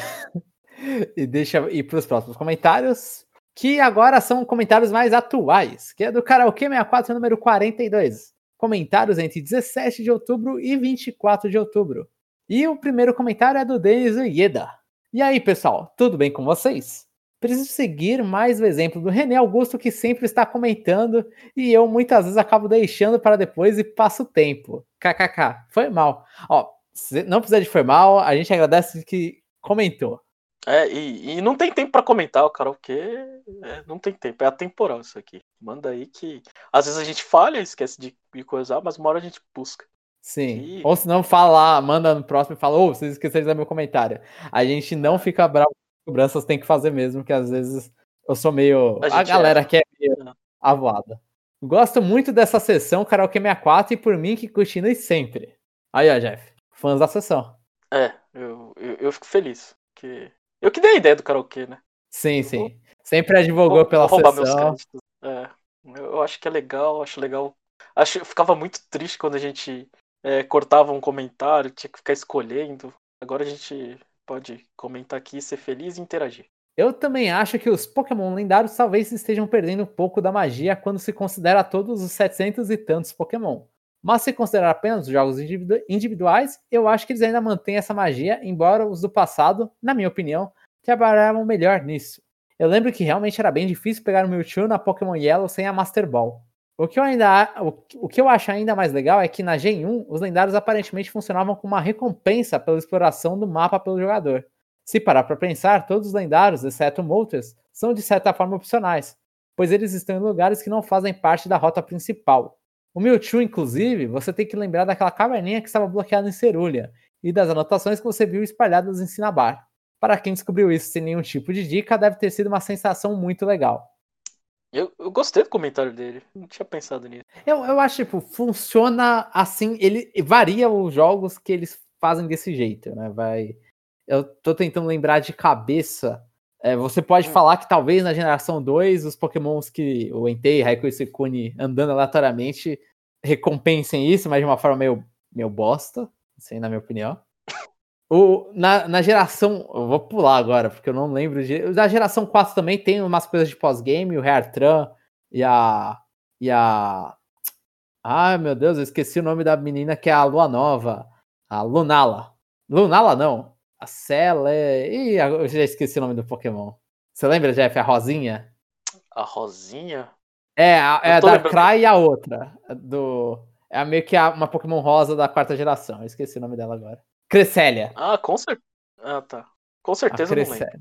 e deixa ir para os próximos comentários, que agora são comentários mais atuais, que é do Karaokê sessenta e quatro, número quarenta e dois. Comentários entre dezessete de outubro e vinte e quatro de outubro. E o primeiro comentário é do Denis Ueda. E aí, pessoal, tudo bem com vocês? Preciso seguir mais o exemplo do René Augusto, que sempre está comentando, e eu muitas vezes acabo deixando para depois e passo o tempo. Kkk, foi mal. Ó, não precisa de foi mal, a gente agradece que comentou. É, e, e não tem tempo para comentar, o karaokê é, não tem tempo, é atemporal isso aqui. Manda aí que às vezes a gente falha, esquece de, de coisar, mas uma hora a gente busca. Sim, e... ou se não fala, manda no próximo e fala, ô, oh, vocês esqueceram de dar meu comentário. A gente não é. fica bravo com cobranças, tem que fazer mesmo, que às vezes eu sou meio... A, a galera erra. Que é meio é. avoada. Gosto muito dessa sessão Karaokê sessenta e quatro e por mim que continue sempre. Aí, ó, Jeff, fãs da sessão. É, eu, eu, eu fico feliz, que... Eu que dei a ideia do karaokê, né? Sim, eu sim. Vou... Sempre advogou vou, pela vou roubar sessão. Meus créditos. É, eu acho que é legal, acho legal. Acho, eu ficava muito triste quando a gente é, cortava um comentário, tinha que ficar escolhendo. Agora a gente pode comentar aqui, ser feliz e interagir. Eu também acho que os Pokémon lendários talvez estejam perdendo um pouco da magia quando se considera todos os setecentos e tantos Pokémon. Mas se considerar apenas os jogos individuais, eu acho que eles ainda mantêm essa magia, embora os do passado, na minha opinião, trabalhavam melhor nisso. Eu lembro que realmente era bem difícil pegar o Mewtwo na Pokémon Yellow sem a Master Ball. O que eu, ainda, o, o que eu acho ainda mais legal é que na Gen um, os lendários aparentemente funcionavam como uma recompensa pela exploração do mapa pelo jogador. Se parar para pensar, todos os lendários, exceto Moltres, são de certa forma opcionais, pois eles estão em lugares que não fazem parte da rota principal. O Mewtwo, inclusive, você tem que lembrar daquela caverninha que estava bloqueada em Cerulean e das anotações que você viu espalhadas em Cinnabar. Para quem descobriu isso sem nenhum tipo de dica, deve ter sido uma sensação muito legal. Eu, eu gostei do comentário dele, não tinha pensado nisso. Eu, eu acho, tipo, funciona assim, ele varia os jogos que eles fazem desse jeito, né? Vai... Eu tô tentando lembrar de cabeça. É, você pode hum. falar que talvez na geração dois, os Pokémons que o Entei, Raikou e Suicune andando aleatoriamente recompensem isso, mas de uma forma meio, meio bosta, assim, na minha opinião. O, na, na geração... Eu vou pular agora, porque eu não lembro de... Na geração quatro também tem umas coisas de pós-game, o Reartran e a... E a... Ai, meu Deus, eu esqueci o nome da menina que é a Lua Nova. A Lunala. Lunala, não. A Cele... Ih, eu já esqueci o nome do Pokémon. Você lembra, Jeff? A Rosinha? A Rosinha? É, a, é a lembrando. Darkrai e a outra. Do... É meio que a, uma Pokémon rosa da quarta geração. Eu esqueci o nome dela agora. Cresselia. Ah, com certeza. Ah, tá. Com certeza eu não lembro.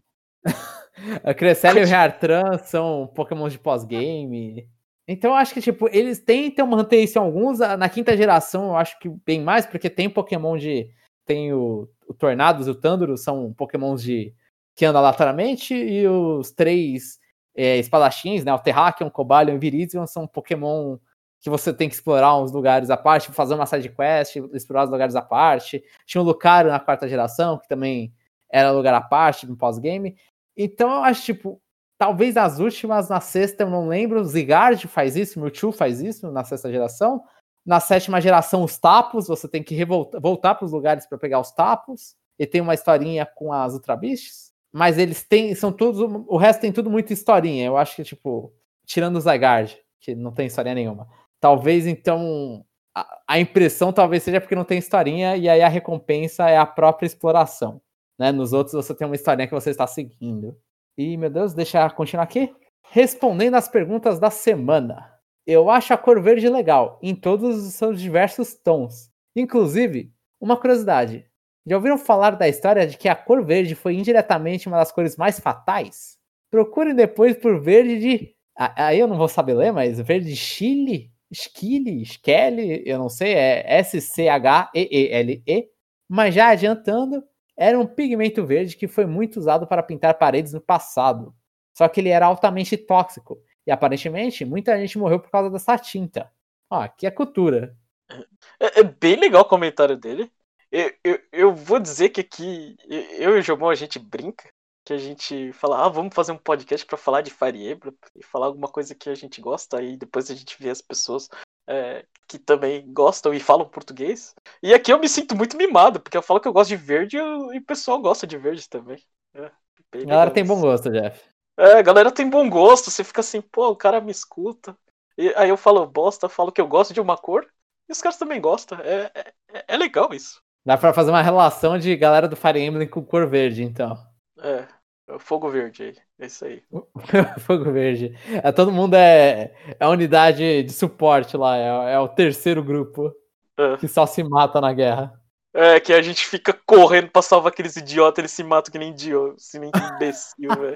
A Cresselia e o Reartran são Pokémon de pós-game. Então eu acho que, tipo, eles tentam manter isso em alguns. Na quinta geração eu acho que bem mais, porque tem Pokémon de... Tem o, o Tornados e o Tanduro, são Pokémons de... que andam aleatoriamente, e os três é, espadachins, né? O Terrakion, o Cobalion e o Virizion são Pokémon que você tem que explorar uns lugares à parte, fazer uma side quest, explorar os lugares à parte. Tinha o Lucario na quarta geração, que também era lugar à parte, no pós-game. Então eu acho, tipo, talvez as últimas, na sexta eu não lembro, o Zygarde faz isso, o Mewtwo faz isso na sexta geração. Na sétima geração, os Tapos, você tem que revoltar, voltar para os lugares para pegar os Tapos. E tem uma historinha com as Ultra Beasts. Mas eles têm, são todos, o resto tem tudo muito historinha. Eu acho que, tipo, tirando o Zygarde, que não tem historinha nenhuma. Talvez, então, a, a impressão talvez seja porque não tem historinha, e aí a recompensa é a própria exploração, né? Nos outros você tem uma historinha que você está seguindo. E, meu Deus, deixa eu continuar aqui. Respondendo às perguntas da semana. Eu acho a cor verde legal, em todos os seus diversos tons. Inclusive, uma curiosidade. Já ouviram falar da história de que a cor verde foi indiretamente uma das cores mais fatais? Procurem depois por verde de... Aí eu não vou saber ler, mas verde de Chile? Schille? Schelle? Eu não sei, é S C H E E L E. Mas já adiantando, era um pigmento verde que foi muito usado para pintar paredes no passado. Só que ele era altamente tóxico. E aparentemente, muita gente morreu por causa dessa tinta. Ó, aqui é cultura. É, é bem legal o comentário dele. Eu, eu, eu vou dizer que aqui, eu e o Jomon, a gente brinca, que a gente fala, ah, vamos fazer um podcast pra falar de Fire Emblem, e falar alguma coisa que a gente gosta, e depois a gente vê as pessoas é, que também gostam e falam português. E aqui eu me sinto muito mimado, porque eu falo que eu gosto de verde e o pessoal gosta de verde também. É, a galera tem bom gosto, Jeff. É, a galera tem bom gosto, você fica assim, pô, o cara me escuta. E aí eu falo bosta, falo que eu gosto de uma cor, e os caras também gostam. É, é, é legal isso. Dá pra fazer uma relação de galera do Fire Emblem com cor verde, então. É, é o fogo verde aí, é isso aí. Fogo verde. É, todo mundo é, é a unidade de suporte lá, é, é o terceiro grupo É. que só se mata na guerra. É, que a gente fica correndo pra salvar aqueles idiotas, eles se matam que nem idiota, que nem imbecil, velho.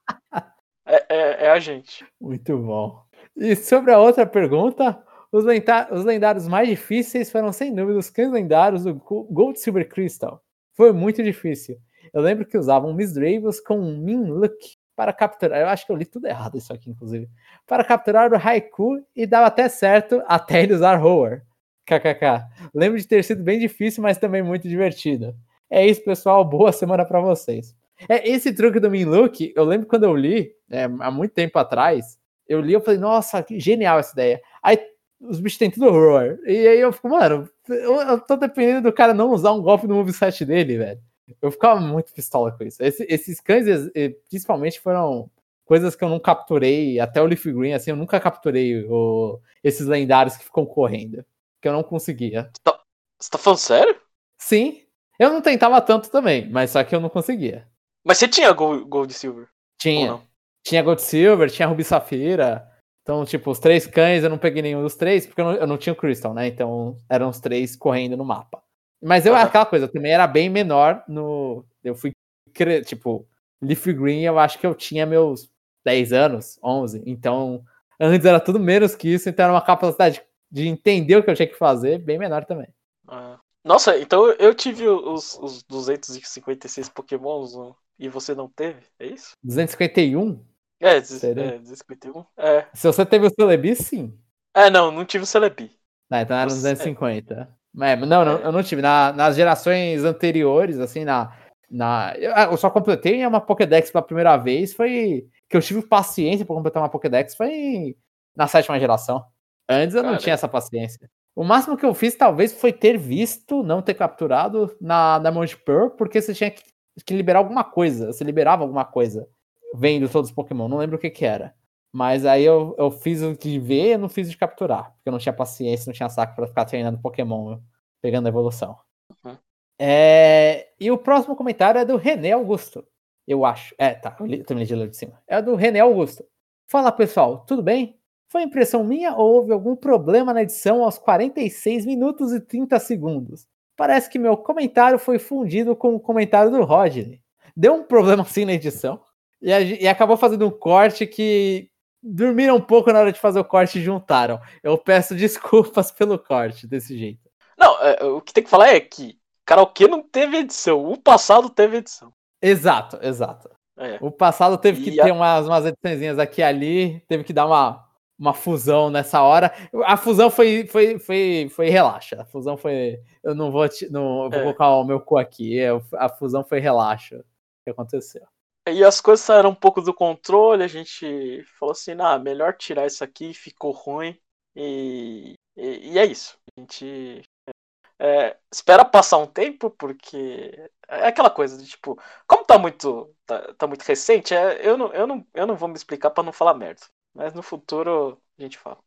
É, é, é a gente. Muito bom. E sobre a outra pergunta, os, lenta- os lendários mais difíceis foram, sem dúvida, os cães lendários do Gold Silver Crystal. Foi muito difícil. Eu lembro que usavam Misdreavus com um Mean Look para capturar. Eu acho que eu li tudo errado isso aqui, inclusive. Para capturar o Haiku e dava até certo até ele usar Roar. K K K. Lembro de ter sido bem difícil, mas também muito divertido. É isso, pessoal. Boa semana para vocês. É, esse truque do Mean Look, eu lembro quando eu li, é, há muito tempo atrás, eu li e falei, nossa, que genial essa ideia. Aí os bichos têm tudo Roar. E aí eu fico, mano, eu, eu tô dependendo do cara não usar um golpe no moveset dele, velho. Eu ficava muito pistola com isso. Esse, esses cães, principalmente, foram coisas que eu não capturei, até o Leaf Green, assim, eu nunca capturei o, esses lendários que ficam correndo. Que eu não conseguia. Você tá, você tá falando sério? Sim. Eu não tentava tanto também, mas só que eu não conseguia. Mas você tinha Gold, Gold e Silver? Tinha. Tinha Gold Silver, tinha Ruby Safira. Então, tipo, os três cães, eu não peguei nenhum dos três, porque eu não, eu não tinha o Crystal, né? Então, eram os três correndo no mapa. Mas eu, uhum. aquela coisa, eu também era bem menor no... Eu fui, tipo, Leaf Green, eu acho que eu tinha meus dez anos, onze. Então, antes era tudo menos que isso, então era uma capacidade de entender o que eu tinha que fazer, bem menor também. Ah. Nossa, então eu tive os, os duzentos e cinquenta e seis Pokémons e você não teve, é isso? duzentos e cinquenta e um? É, é duzentos e cinquenta e um. É. Se você teve o Celebi, sim. É, não, não tive o Celebi. Ah, então era você... duzentos e cinquenta. É. É, não, não, é. eu não tive. Na, nas gerações anteriores, assim, na... na eu só completei uma Pokédex pela primeira vez, foi... Que eu tive paciência pra completar uma Pokédex, foi na sétima geração. Antes eu Cara, não tinha essa paciência. O máximo que eu fiz, talvez, foi ter visto, não ter capturado na, na Monte Pearl, porque você tinha que, que liberar alguma coisa. Você liberava alguma coisa vendo todos os Pokémon. Não lembro o que que era. Mas aí eu, eu fiz o de ver e não fiz o de capturar. Porque eu não tinha paciência, não tinha saco pra ficar treinando Pokémon, pegando a evolução. Uhum. É, e o próximo comentário é do René Augusto. Eu acho. É, tá. Eu li- terminei de ler de cima. É do René Augusto. Fala, pessoal. Tudo bem? Foi impressão minha ou houve algum problema na edição aos quarenta e seis minutos e trinta segundos? Parece que meu comentário foi fundido com o comentário do Rodney. Deu um problema assim na edição. E, a, e acabou fazendo um corte que dormiram um pouco na hora de fazer o corte e juntaram. Eu peço desculpas pelo corte desse jeito. Não, é, o que tem que falar é que Karaokê não teve edição. O passado teve edição. Exato, exato. É. O passado teve que E ter a- umas, umas ediçõezinhas aqui e ali, teve que dar uma, uma fusão nessa hora. A fusão foi, foi, foi, foi relaxa. A fusão foi. Eu não vou, te- não, eu vou É. colocar o meu cu aqui. é, A fusão foi relaxa. O que aconteceu? E as coisas saíram um pouco do controle, a gente falou assim, ah, melhor tirar isso aqui, ficou ruim. E, e, e é isso. A gente é, espera passar um tempo, porque é aquela coisa de tipo, como tá muito, tá, tá muito recente, é, eu, não, eu, não, eu não vou me explicar pra não falar merda. Mas no futuro a gente fala.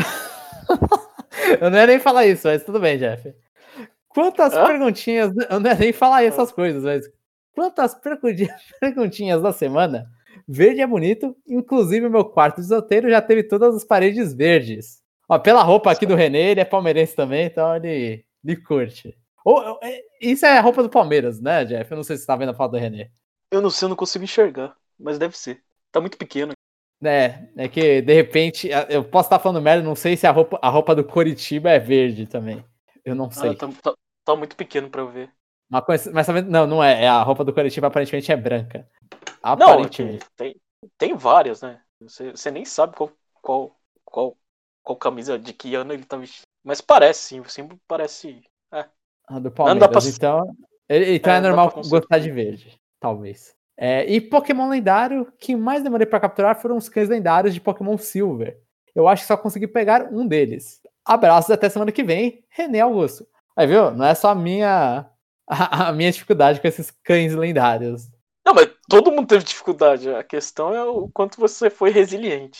Eu não ia nem falar isso, mas tudo bem, Jeff. Quantas Hã? perguntinhas. Eu não ia nem falar essas coisas, mas. Quantas pergunti- perguntinhas da semana? Verde é bonito, inclusive o meu quarto de solteiro já teve todas as paredes verdes. Ó, pela roupa aqui do René, ele é palmeirense também, então ele, ele curte. Ou, é, isso é a roupa do Palmeiras, né, Jeff? Eu não sei se você tá vendo a foto do René. Eu não sei, eu não consigo enxergar, mas deve ser. Tá muito pequeno. É, é que de repente, eu posso estar falando merda, não sei se a roupa, a roupa do Coritiba é verde também. Eu não Ah, sei. tá, tá, tá muito pequeno pra eu ver. Uma coisa, mas tá vendo? Não, não é. É a roupa do Coritiba aparentemente é branca. Não, é que Aparentemente. tem, tem várias, né? Você, você nem sabe qual, qual, qual, qual camisa de que ano ele tá vestindo. Mas parece, sim. O símbolo parece. É. A do Não dá pra. Palmeiras. Então, ele- então é, É, não dá normal pra gostar de consertar. verde. Talvez. É, e Pokémon lendário, que mais demorei pra capturar foram os cães lendários de Pokémon Silver. Eu acho que só consegui pegar um deles. Abraços até semana que vem, René Augusto. Aí, viu? Não é só a minha, a, a minha dificuldade com esses cães lendários. Não, mas todo mundo teve dificuldade. A questão é o quanto você foi resiliente.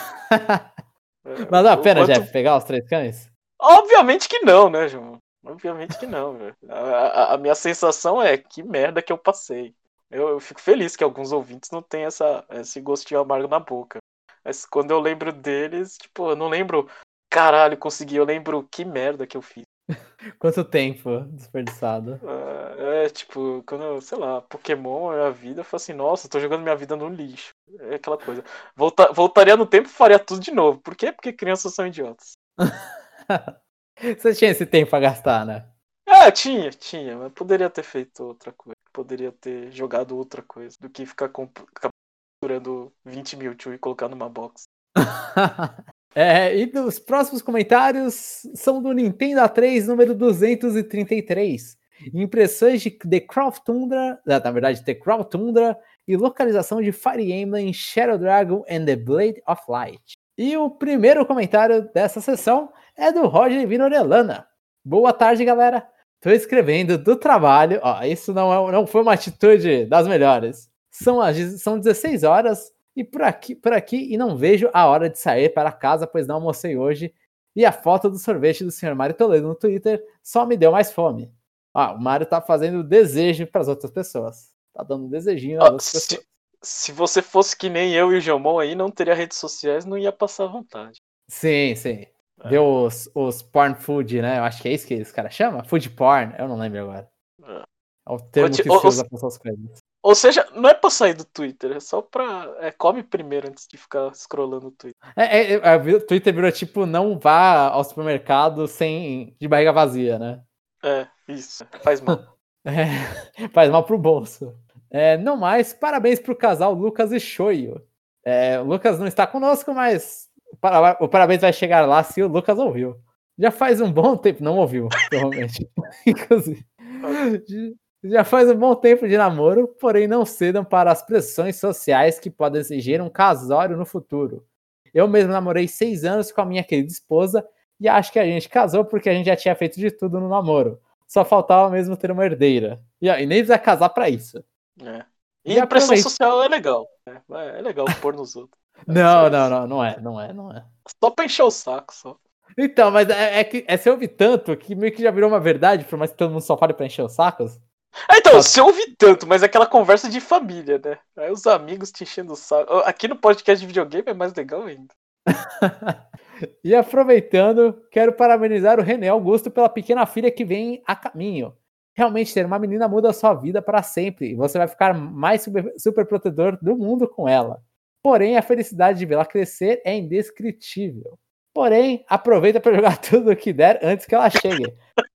É, Mas dá a o pena, quanto... Jeff, pegar os três cães? Obviamente que não, né, João? Obviamente que não, velho. A, a- a minha sensação é que merda que eu passei. Eu, eu fico feliz que alguns ouvintes não têm essa, esse gostinho amargo na boca. Mas quando eu lembro deles, tipo, eu não lembro, caralho, consegui. Eu lembro que merda que eu fiz. Quanto tempo desperdiçado. É, é, tipo, quando, eu, sei lá, Pokémon é a vida, eu falo assim, nossa, eu tô jogando minha vida no lixo. É aquela coisa. Volta, voltaria no tempo e faria tudo de novo. Por quê? Porque crianças são idiotas. Você tinha esse tempo pra gastar, né? É, tinha, tinha, mas poderia ter feito outra coisa. Poderia ter jogado outra coisa do que ficar comp- capturando vinte Mewtwo e colocar numa box. É, e os próximos comentários são do Nintendo A três, número duzentos e trinta e três. Impressões de The Crown Tundra, na verdade, The Crown Tundra e localização de Fire Emblem, Shadow Dragon and the Blade of Light. E o primeiro comentário dessa sessão é do Roger Vinorelana. Boa tarde, galera. Tô escrevendo do trabalho. Ó, isso não, é, não foi uma atitude das melhores. São, as, são dezesseis horas e por aqui, por aqui e não vejo a hora de sair para casa, pois não almocei hoje. E a foto do sorvete do senhor Mário Toledo no Twitter só me deu mais fome. Ó, o Mário tá fazendo desejo para as outras pessoas. Tá dando um desejinho às Ó, outras se, pessoas. se você fosse que nem eu e o Jomon aí, não teria redes sociais, não ia passar vontade. Sim, sim. É. Deu os, os porn food, né? Eu acho que é isso que esse cara chama? Food porn, eu não lembro agora. É. É o termo Conti- que ou- se ou- usa para essas coisas. Ou seja, não é pra sair do Twitter, é só pra. É, come primeiro antes de ficar scrollando o Twitter. É, é, é, o Twitter virou tipo, não vá ao supermercado sem de barriga vazia, né? É, isso. Faz mal. É, faz mal pro bolso. É, não mais, parabéns pro casal Lucas e Shoyo. É, o Lucas não está conosco, mas o, para, o parabéns vai chegar lá se o Lucas ouviu. Já faz um bom tempo, não ouviu, provavelmente. Inclusive. Já faz um bom tempo de namoro, porém não cedam para as pressões sociais que podem exigir um casório no futuro. Eu mesmo namorei seis anos com a minha querida esposa E acho que a gente casou porque a gente já tinha feito de tudo no namoro. Só faltava mesmo ter uma herdeira. E, e nem precisa casar pra isso. É. E, e a pressão aproveita... social é legal. É, é legal pôr nos outros. É não, não, não, não é, não é, não é. Só pra encher o saco, só. Então, mas é, é que é, você ouve tanto que meio que já virou uma verdade, por mais que todo mundo só fale pra encher os sacos. Ah, então, você ouve tanto, mas é aquela conversa de família, né? Aí os amigos te enchendo o saco. Aqui no podcast de videogame é mais legal ainda. E aproveitando, quero parabenizar o René Augusto pela pequena filha que vem a caminho. Realmente, ter uma menina muda a sua vida para sempre. E você vai ficar mais super, super protetor do mundo com ela. Porém, a felicidade de vê-la crescer é indescritível. Porém, aproveita para jogar tudo o que der antes que ela chegue.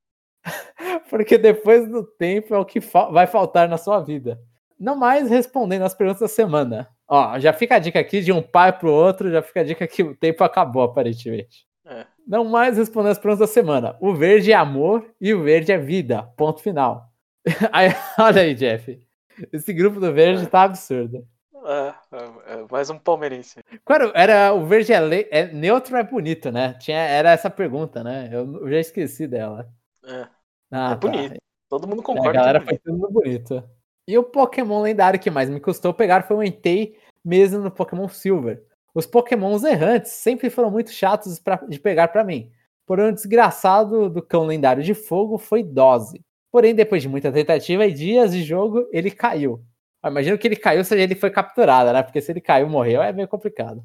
Porque depois do tempo é o que fa- vai faltar na sua vida. Não mais respondendo as perguntas da semana. Ó, já fica a dica aqui de um pai pro outro, já fica a dica que o tempo acabou, aparentemente. É. Não mais respondendo as perguntas da semana. O verde é amor e o verde é vida. Ponto final. Aí, olha aí, Jeff. Esse grupo do verde é. tá absurdo. É, é, é mais um palmeirense. Claro, era, o verde é, le, é neutro é bonito, né? Tinha, era essa pergunta, né? Eu, eu já esqueci dela. É, ah, é bonito. Tá. Todo mundo concorda. A galera foi tudo bonito. E o Pokémon lendário que mais me custou pegar foi o Entei, mesmo no Pokémon Silver. Os Pokémons errantes sempre foram muito chatos pra, de pegar para mim. Porém, o desgraçado do cão lendário de fogo foi Dose. Porém, depois de muita tentativa e dias de jogo, ele caiu. Eu imagino que ele caiu se ele foi capturado, né? Porque se ele caiu e morreu, é meio complicado.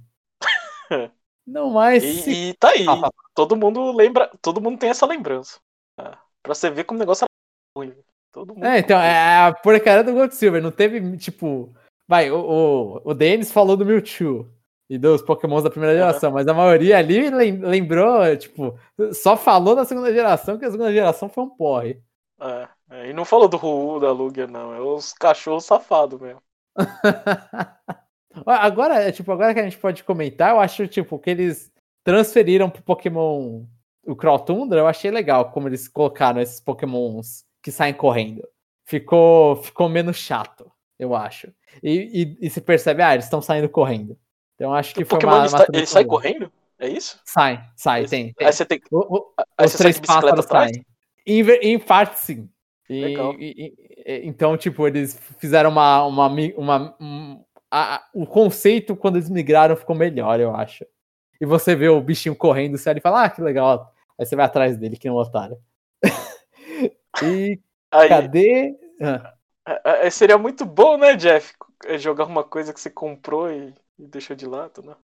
Não mais. E, se... e tá aí. Ah, todo mundo lembra. Todo mundo tem essa lembrança. Ah, pra você ver como o negócio era ruim. Todo mundo é, então, é a porcaria do Gold Silver. Não teve, tipo. Vai, o, o, o Denis falou do Mewtwo e dos Pokémons da primeira geração, uhum. Mas a maioria ali lembrou, tipo, só falou da segunda geração, que a segunda geração foi um porre. É, é, e não falou do Ru, da Lugia, não. É os cachorros safados mesmo. Agora, tipo, agora que a gente pode comentar, eu acho, tipo, que eles transferiram pro Pokémon o Croutundra, eu achei legal como eles colocaram esses Pokémons que saem correndo. Ficou, ficou menos chato, eu acho. E, e, e se percebe, ah, eles estão saindo correndo. Então acho que o foi Pokémon uma... ele, uma ele sai correndo? É isso? Sai, sai, aí, tem, tem. Aí você tem... O, o, aí os você três sai de bicicleta pássaros atrás? saem. Em, em parte, sim. E, Legal. E, e, então, tipo, eles fizeram uma... uma, uma um, a, o conceito, quando eles migraram, ficou melhor, eu acho. E você vê o bichinho correndo, você olha e fala, ah, que legal. Aí você vai atrás dele, que é um otário. E aí, cadê... Ah. Seria muito bom, né, Jeff? Jogar uma coisa que você comprou e, e deixou de lado, né?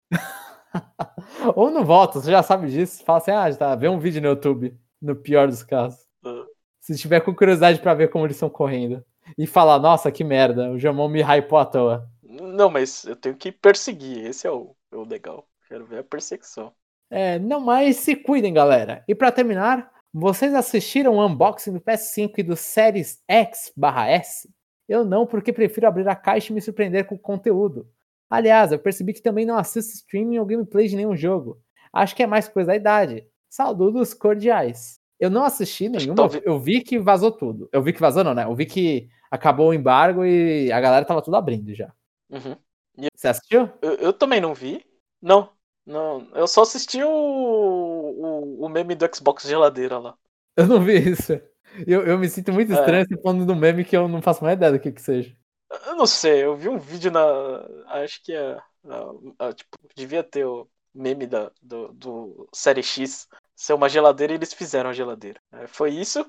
Ou não volta, você já sabe disso. Fala assim, ah, tá, vê um vídeo no YouTube, no pior dos casos. Uh. Se tiver com curiosidade pra ver como eles estão correndo. E falar, nossa, que merda, o Jamon me hypou à toa. Não, mas eu tenho que perseguir, esse é o, é o legal. Quero ver a perseguição. É, não mais se cuidem, galera. E pra terminar, vocês assistiram o unboxing do P S cinco e do Series X barra S? Eu não, porque prefiro abrir a caixa e me surpreender com o conteúdo. Aliás, eu percebi que também não assisto streaming ou gameplay de nenhum jogo. Acho que é mais coisa da idade. Saludos cordiais. Eu não assisti nenhuma, eu vi que vazou tudo. Eu vi que vazou não, né? Eu vi que acabou o embargo e a galera tava tudo abrindo já. Uhum. Você assistiu? Eu, eu também não vi. Não, não. Eu só assisti o, o, o meme do Xbox geladeira lá. Eu não vi isso. Eu, eu me sinto muito estranho é. falando do meme que eu não faço mais ideia do que que seja. Eu não sei, eu vi um vídeo na... Acho que é... A, a, tipo, devia ter o meme da, do, do Série X ser uma geladeira e eles fizeram a geladeira. É, foi isso.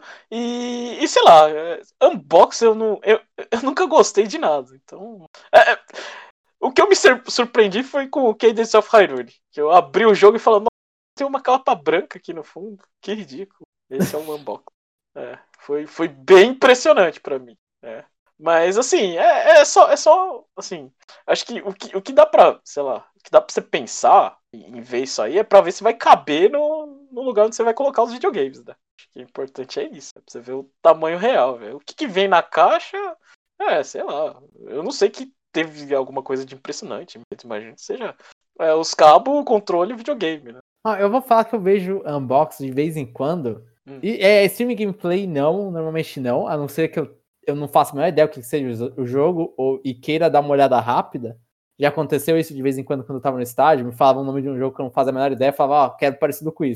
E, e sei lá, é, unboxing eu, não, eu, eu nunca gostei de nada. Então... É, é, o que eu me surpreendi foi com o Cadence of Hyrule. Que eu abri o jogo e falei, nossa, tem uma capa branca aqui no fundo. Que ridículo. Esse é um unboxing. É, foi, foi bem impressionante pra mim. É. Mas, assim, é, é, só, é só, assim, acho que o, que o que dá pra, sei lá, o que dá pra você pensar em ver isso aí é pra ver se vai caber no, no lugar onde você vai colocar os videogames, né? Acho que o importante é isso, é pra você ver o tamanho real, velho. O que, que vem na caixa, é, sei lá, eu não sei que teve alguma coisa de impressionante, imagino que seja é, os cabos, o controle e o videogame, né? Ah, eu vou falar que eu vejo unboxing de vez em quando, hum. e é, streaming gameplay não, normalmente não, a não ser que eu eu não faço a menor ideia o que seja o jogo, ou, e queira dar uma olhada rápida. Já aconteceu isso de vez em quando, quando eu tava no estádio, me falava o nome de um jogo que eu não fazia a menor ideia, falava, ó, oh, quero parecido com isso.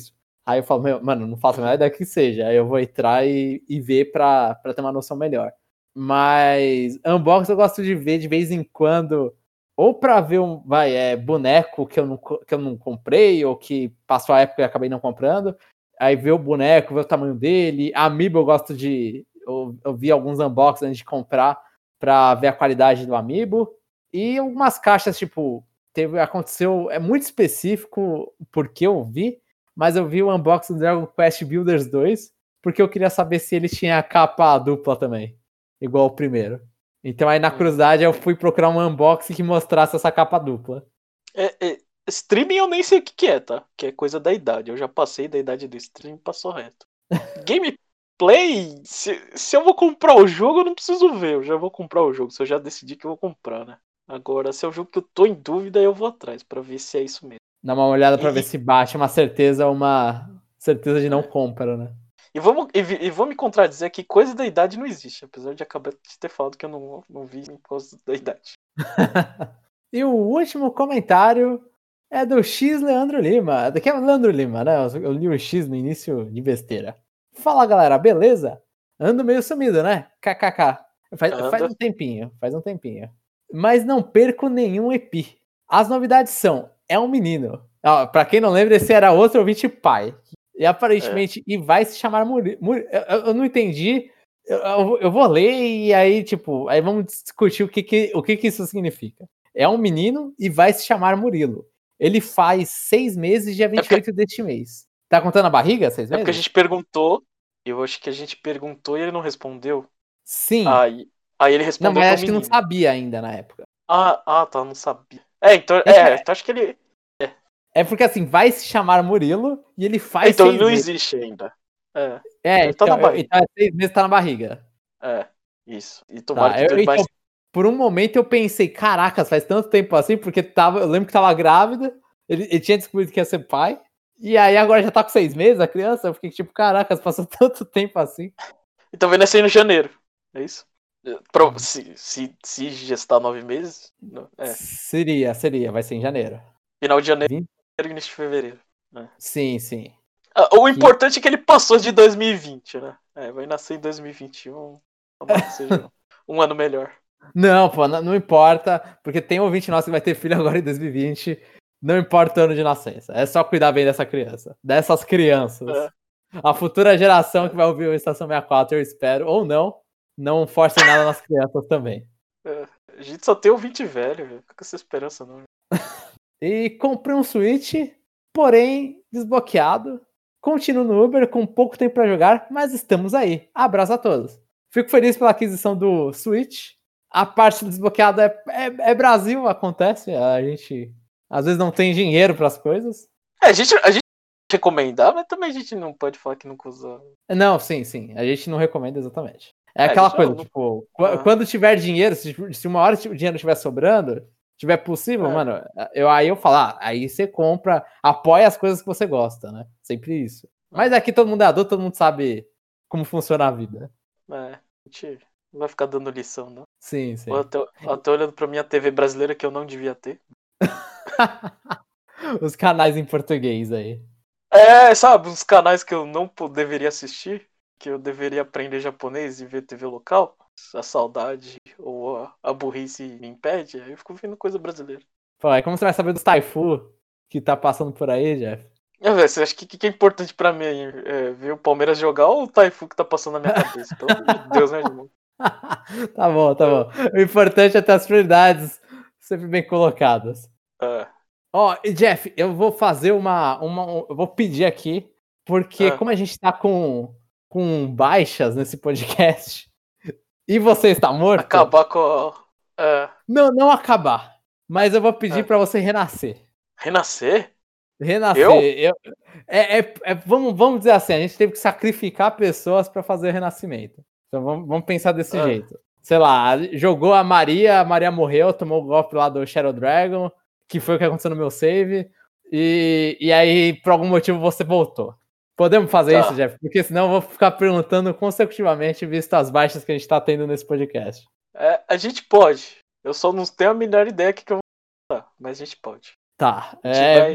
Aí eu falo, meu, mano, não faço a menor ideia que seja. Aí eu vou entrar e, e ver pra, pra ter uma noção melhor. Mas unboxing eu gosto de ver de vez em quando, ou pra ver um vai, é, boneco que eu, não, que eu não comprei, ou que passou a época e acabei não comprando. Aí ver o boneco, ver o tamanho dele. Amiibo eu gosto de... Eu, eu vi alguns unboxings antes de comprar pra ver a qualidade do Amiibo. E algumas caixas, tipo, teve, aconteceu... É muito específico porque eu vi, mas eu vi o unboxing do Dragon Quest Builders dois, porque eu queria saber se ele tinha capa dupla também, igual o primeiro. Então aí, na curiosidade, eu fui procurar um unboxing que mostrasse essa capa dupla. É, é, streaming eu nem sei o que, que é, tá? Que é coisa da idade. Eu já passei da idade do streaming, passou reto. Gameplay, se, se eu vou comprar o jogo, eu não preciso ver. Eu já vou comprar o jogo, se eu já decidi que eu vou comprar, né? Agora, se é o jogo que eu tô em dúvida, eu vou atrás pra ver se é isso mesmo. Dá uma olhada E- pra ver e- se bate uma certeza ou uma certeza de não É. compra, né? E, vamos, e, vi- e vou me contradizer que coisa da idade não existe, apesar de acabar de ter falado que eu não, não vi por causa da idade. E o último comentário é do X Leandro Lima. Daqui é o Leandro Lima, né? Eu li o X no início de besteira. Fala, galera, beleza? Ando meio sumido, né? Kkk. Faz, faz Anda. um tempinho, faz um tempinho. Mas não perco nenhum E P. As novidades são, é um menino. Ah, pra quem não lembra, esse era outro ouvinte pai. E aparentemente, e vai se chamar Murilo. Muri, eu, eu não entendi. Eu, eu, eu vou ler e aí, tipo, aí vamos discutir o que, que, o que, que isso significa. É um menino e vai se chamar Murilo. Ele faz seis meses, dia vinte e oito deste mês. Tá contando a barriga, seis É porque a meses? gente perguntou, eu acho que a gente perguntou e ele não respondeu. Sim. Aí, aí ele Não, respondeu mas pro acho que não menino. sabia ainda na época. Ah, ah, tá, não sabia. É, então, É, que- é, então acho que ele. é porque assim, vai se chamar Murilo e ele faz Então ele seis não meses. existe ainda. É. É, Ele tá na então, eu- barriga. então é seis meses tá na barriga. É, isso. E tomara Tá, que eu, dure mais. então, por um momento eu pensei, caracas, faz tanto tempo assim, porque tava, eu lembro que tava grávida, ele, ele tinha descobrido que ia ser pai, e aí agora já tá com seis meses a criança, eu fiquei tipo, caracas, passou tanto tempo assim. E talvez nascer em janeiro. É isso? Pro- Se, se, se gestar nove meses. não, É. Seria, seria, vai ser em janeiro. Final de janeiro vinte e início de fevereiro. É. Sim, sim. Ah, o Que... importante é que ele passou de dois mil e vinte, né? É, vai nascer em dois mil e vinte e um. Tomara que seja um ano melhor. Não, pô, não, não importa, porque tem um ouvinte nosso que vai ter filho agora em dois mil e vinte, não importa o ano de nascença, é só cuidar bem dessa criança, dessas crianças. É. A futura geração que vai ouvir o Estação sessenta e quatro, eu espero, ou não, não forcem nada nas crianças também. É. A gente só tem ouvinte velho, velho. Fica com essa esperança, não. E comprei um Switch, porém desbloqueado. Continuo no Uber com pouco tempo para jogar, mas estamos aí. Abraço a todos. Fico feliz pela aquisição do Switch. A parte do desbloqueado é, é, é Brasil, acontece. A gente às vezes não tem dinheiro para as coisas. É, a gente, a gente recomendar, mas também a gente não pode falar que nunca usa. Não, sim, sim. A gente não recomenda exatamente. É, É, aquela já coisa, não- tipo, Ah. quando tiver dinheiro, se, se uma hora o dinheiro estiver sobrando, tiver possível, É. mano, eu, aí eu falo, ah, aí você compra, apoia as coisas que você gosta, né? Sempre isso. Mas aqui todo mundo é adulto, todo mundo sabe como funciona a vida. É, a gente não vai ficar dando lição, não. Sim, sim. Eu até, até olhando pra minha T V brasileira que eu não devia ter. Os canais em português aí. É, sabe, uns canais que eu não po- deveria assistir, que eu deveria aprender japonês e ver T V local. A saudade ou a, a burrice me impede, aí eu fico vendo coisa brasileira. Pô, é como você vai saber dos Taifu que tá passando por aí, Jeff? É, velho, você acha que o que é importante pra mim é ver o Palmeiras jogar ou o Taifu que tá passando na minha cabeça? Pelo amor de Deus, né, irmão? Tá bom, tá bom. O importante é ter as prioridades sempre bem colocadas. É. Ó, e Jeff, eu vou fazer uma, uma. Eu vou pedir aqui, porque Ah. como a gente tá com, com baixas nesse podcast e você está morto. Acabar com a. É. Não, não acabar. Mas eu vou pedir É. pra você renascer. Renascer? Renascer. Eu? Eu- é, é- é- vamos, vamos dizer assim, a gente teve que sacrificar pessoas pra fazer o renascimento. Então vamos, vamos pensar desse Ah. jeito. Sei lá, jogou a Maria, a Maria morreu, tomou o golpe lá do Shadow Dragon, que foi o que aconteceu no meu save, e, e aí, por algum motivo, você voltou. Podemos fazer Tá. isso, Jeff? Porque senão eu vou ficar perguntando consecutivamente, visto as baixas que a gente tá tendo nesse podcast. É, a gente pode. Eu só não tenho a menor ideia do que, que eu vou falar, mas a gente pode. Tá. A gente É, vai.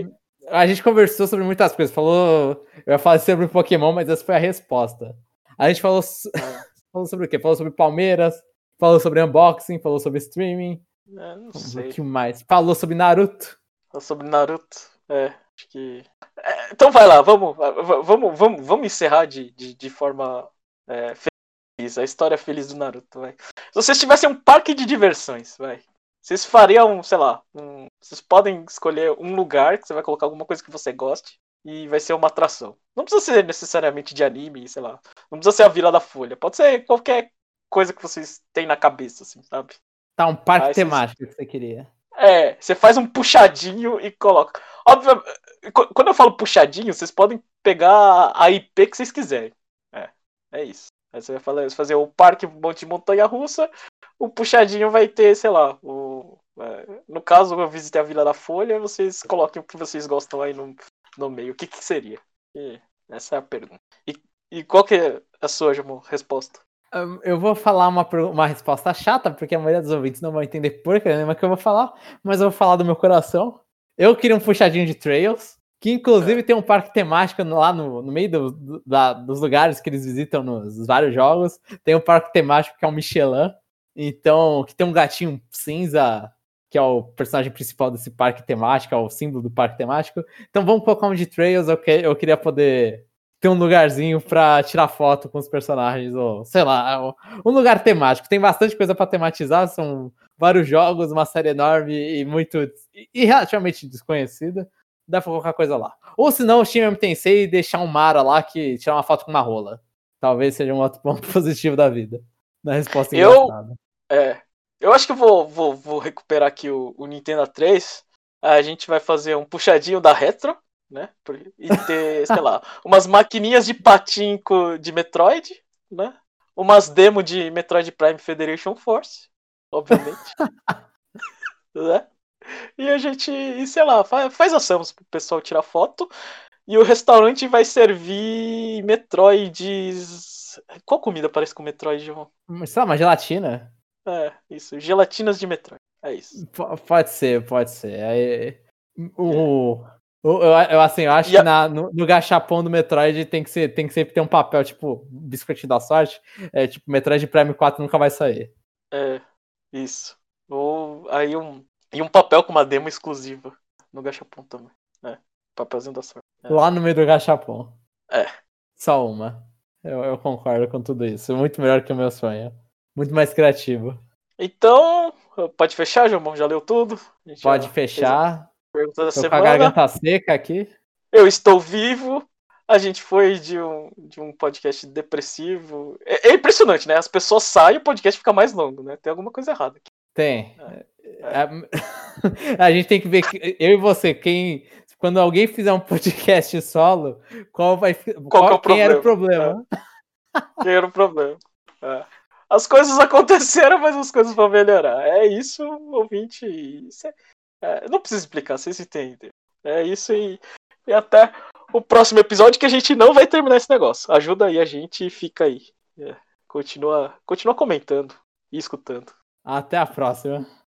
A gente conversou sobre muitas coisas. Falou. Eu ia falar sobre Pokémon, mas essa foi a resposta. A gente falou, É. falou sobre o quê? Falou sobre Palmeiras, falou sobre unboxing, falou sobre streaming. É, não Vamos ver o sei. que mais. Falou sobre Naruto. Falou sobre Naruto. É, acho que. É, então vai lá, vamos, vamos, vamos, vamos encerrar de, de, de forma é, feliz. A história feliz do Naruto, vai. Se vocês tivessem um parque de diversões, vai. Vocês fariam, sei lá, um, vocês podem escolher um lugar que você vai colocar alguma coisa que você goste e vai ser uma atração. Não precisa ser necessariamente de anime, sei lá. Não precisa ser a Vila da Folha. Pode ser qualquer coisa que vocês têm na cabeça, assim, sabe? Tá, um parque Aí vocês- temático que você queria. É, você faz um puxadinho e coloca. Óbvio, qu- quando eu falo puxadinho, vocês podem pegar a I P que vocês quiserem. É, é isso. Aí você vai fazer- fazer o parque de montanha russa, o puxadinho vai ter, sei lá, o. é, no caso, eu visitei a Vila da Folha, vocês coloquem o que vocês gostam aí no, no meio. O que, que seria? E essa é a pergunta. E, e qual que é a sua, Jamon, resposta? Um, Eu vou falar uma, per- uma resposta chata, porque a maioria dos ouvintes não vai entender porcaria nenhuma que eu vou falar, mas eu vou falar do meu coração. Eu queria um puxadinho de Trails, que inclusive É. tem um parque temático no- lá no, no meio do- do- da- dos lugares que eles visitam nos vários jogos. Tem um parque temático que é o Michelin, então, que tem um gatinho cinza, que é o personagem principal desse parque temático, é o símbolo do parque temático. Então vamos colocar um de Trails, eu, que, eu queria poder ter um lugarzinho pra tirar foto com os personagens, ou sei lá, um lugar temático. Tem bastante coisa pra tematizar, são vários jogos, uma série enorme e muito e relativamente desconhecida. Dá pra colocar coisa lá. Ou se não, o Shin Megami Tensei e deixar um Mara lá que tirar uma foto com uma rola. Talvez seja um outro ponto positivo da vida. Na resposta Eu, engraçada. é, eu acho que eu vou, vou, vou recuperar aqui o, o Nintendo três. A gente vai fazer um puxadinho da Retro, né? Por- E ter, sei lá, umas maquininhas de patinco de Metroid, né? Umas demo de Metroid Prime Federation Force, obviamente. Né? E a gente, e sei lá, faz, faz ações pro pessoal tirar foto. E o restaurante vai servir Metroids. Qual comida parece com Metroid, João? Sei lá, uma gelatina? É, isso. Gelatinas de Metroid. É isso. P- pode ser, pode ser. Aí, o, o- eu, eu, assim, eu acho E que a- na, no, no gachapon do Metroid tem que, ser, tem que sempre ter um papel, tipo, biscoitinho da sorte. É, tipo, Metroid Prime quatro nunca vai sair. É, isso. Ou aí um. E um papel com uma demo exclusiva no Gachapon também. É. Papelzinho da sorte. É. Lá no meio do gachapon. É. Só uma. Eu, eu concordo com tudo isso. Muito melhor que o meu sonho. Muito mais criativo. Então, pode fechar, João? Já leu tudo? A gente Pode já fechar. fez a pergunta da Tô com a semana. garganta seca aqui. Eu estou vivo. A gente foi de um, de um podcast depressivo. É, é impressionante, né? As pessoas saem e o podcast fica mais longo, né? Tem alguma coisa errada aqui. Tem. É. É, a gente tem que ver, que- eu e você, quem, quando alguém fizer um podcast solo, qual vai, Qual qual, que é o quem era o problema? problema? Que era o problema. É. As coisas aconteceram, mas as coisas vão melhorar. É isso, ouvinte. Isso é, é, não precisa explicar, vocês entendem. É isso e, e até o próximo episódio que a gente não vai terminar esse negócio. Ajuda aí a gente e fica aí. É, continua, continua comentando e escutando. Até a próxima.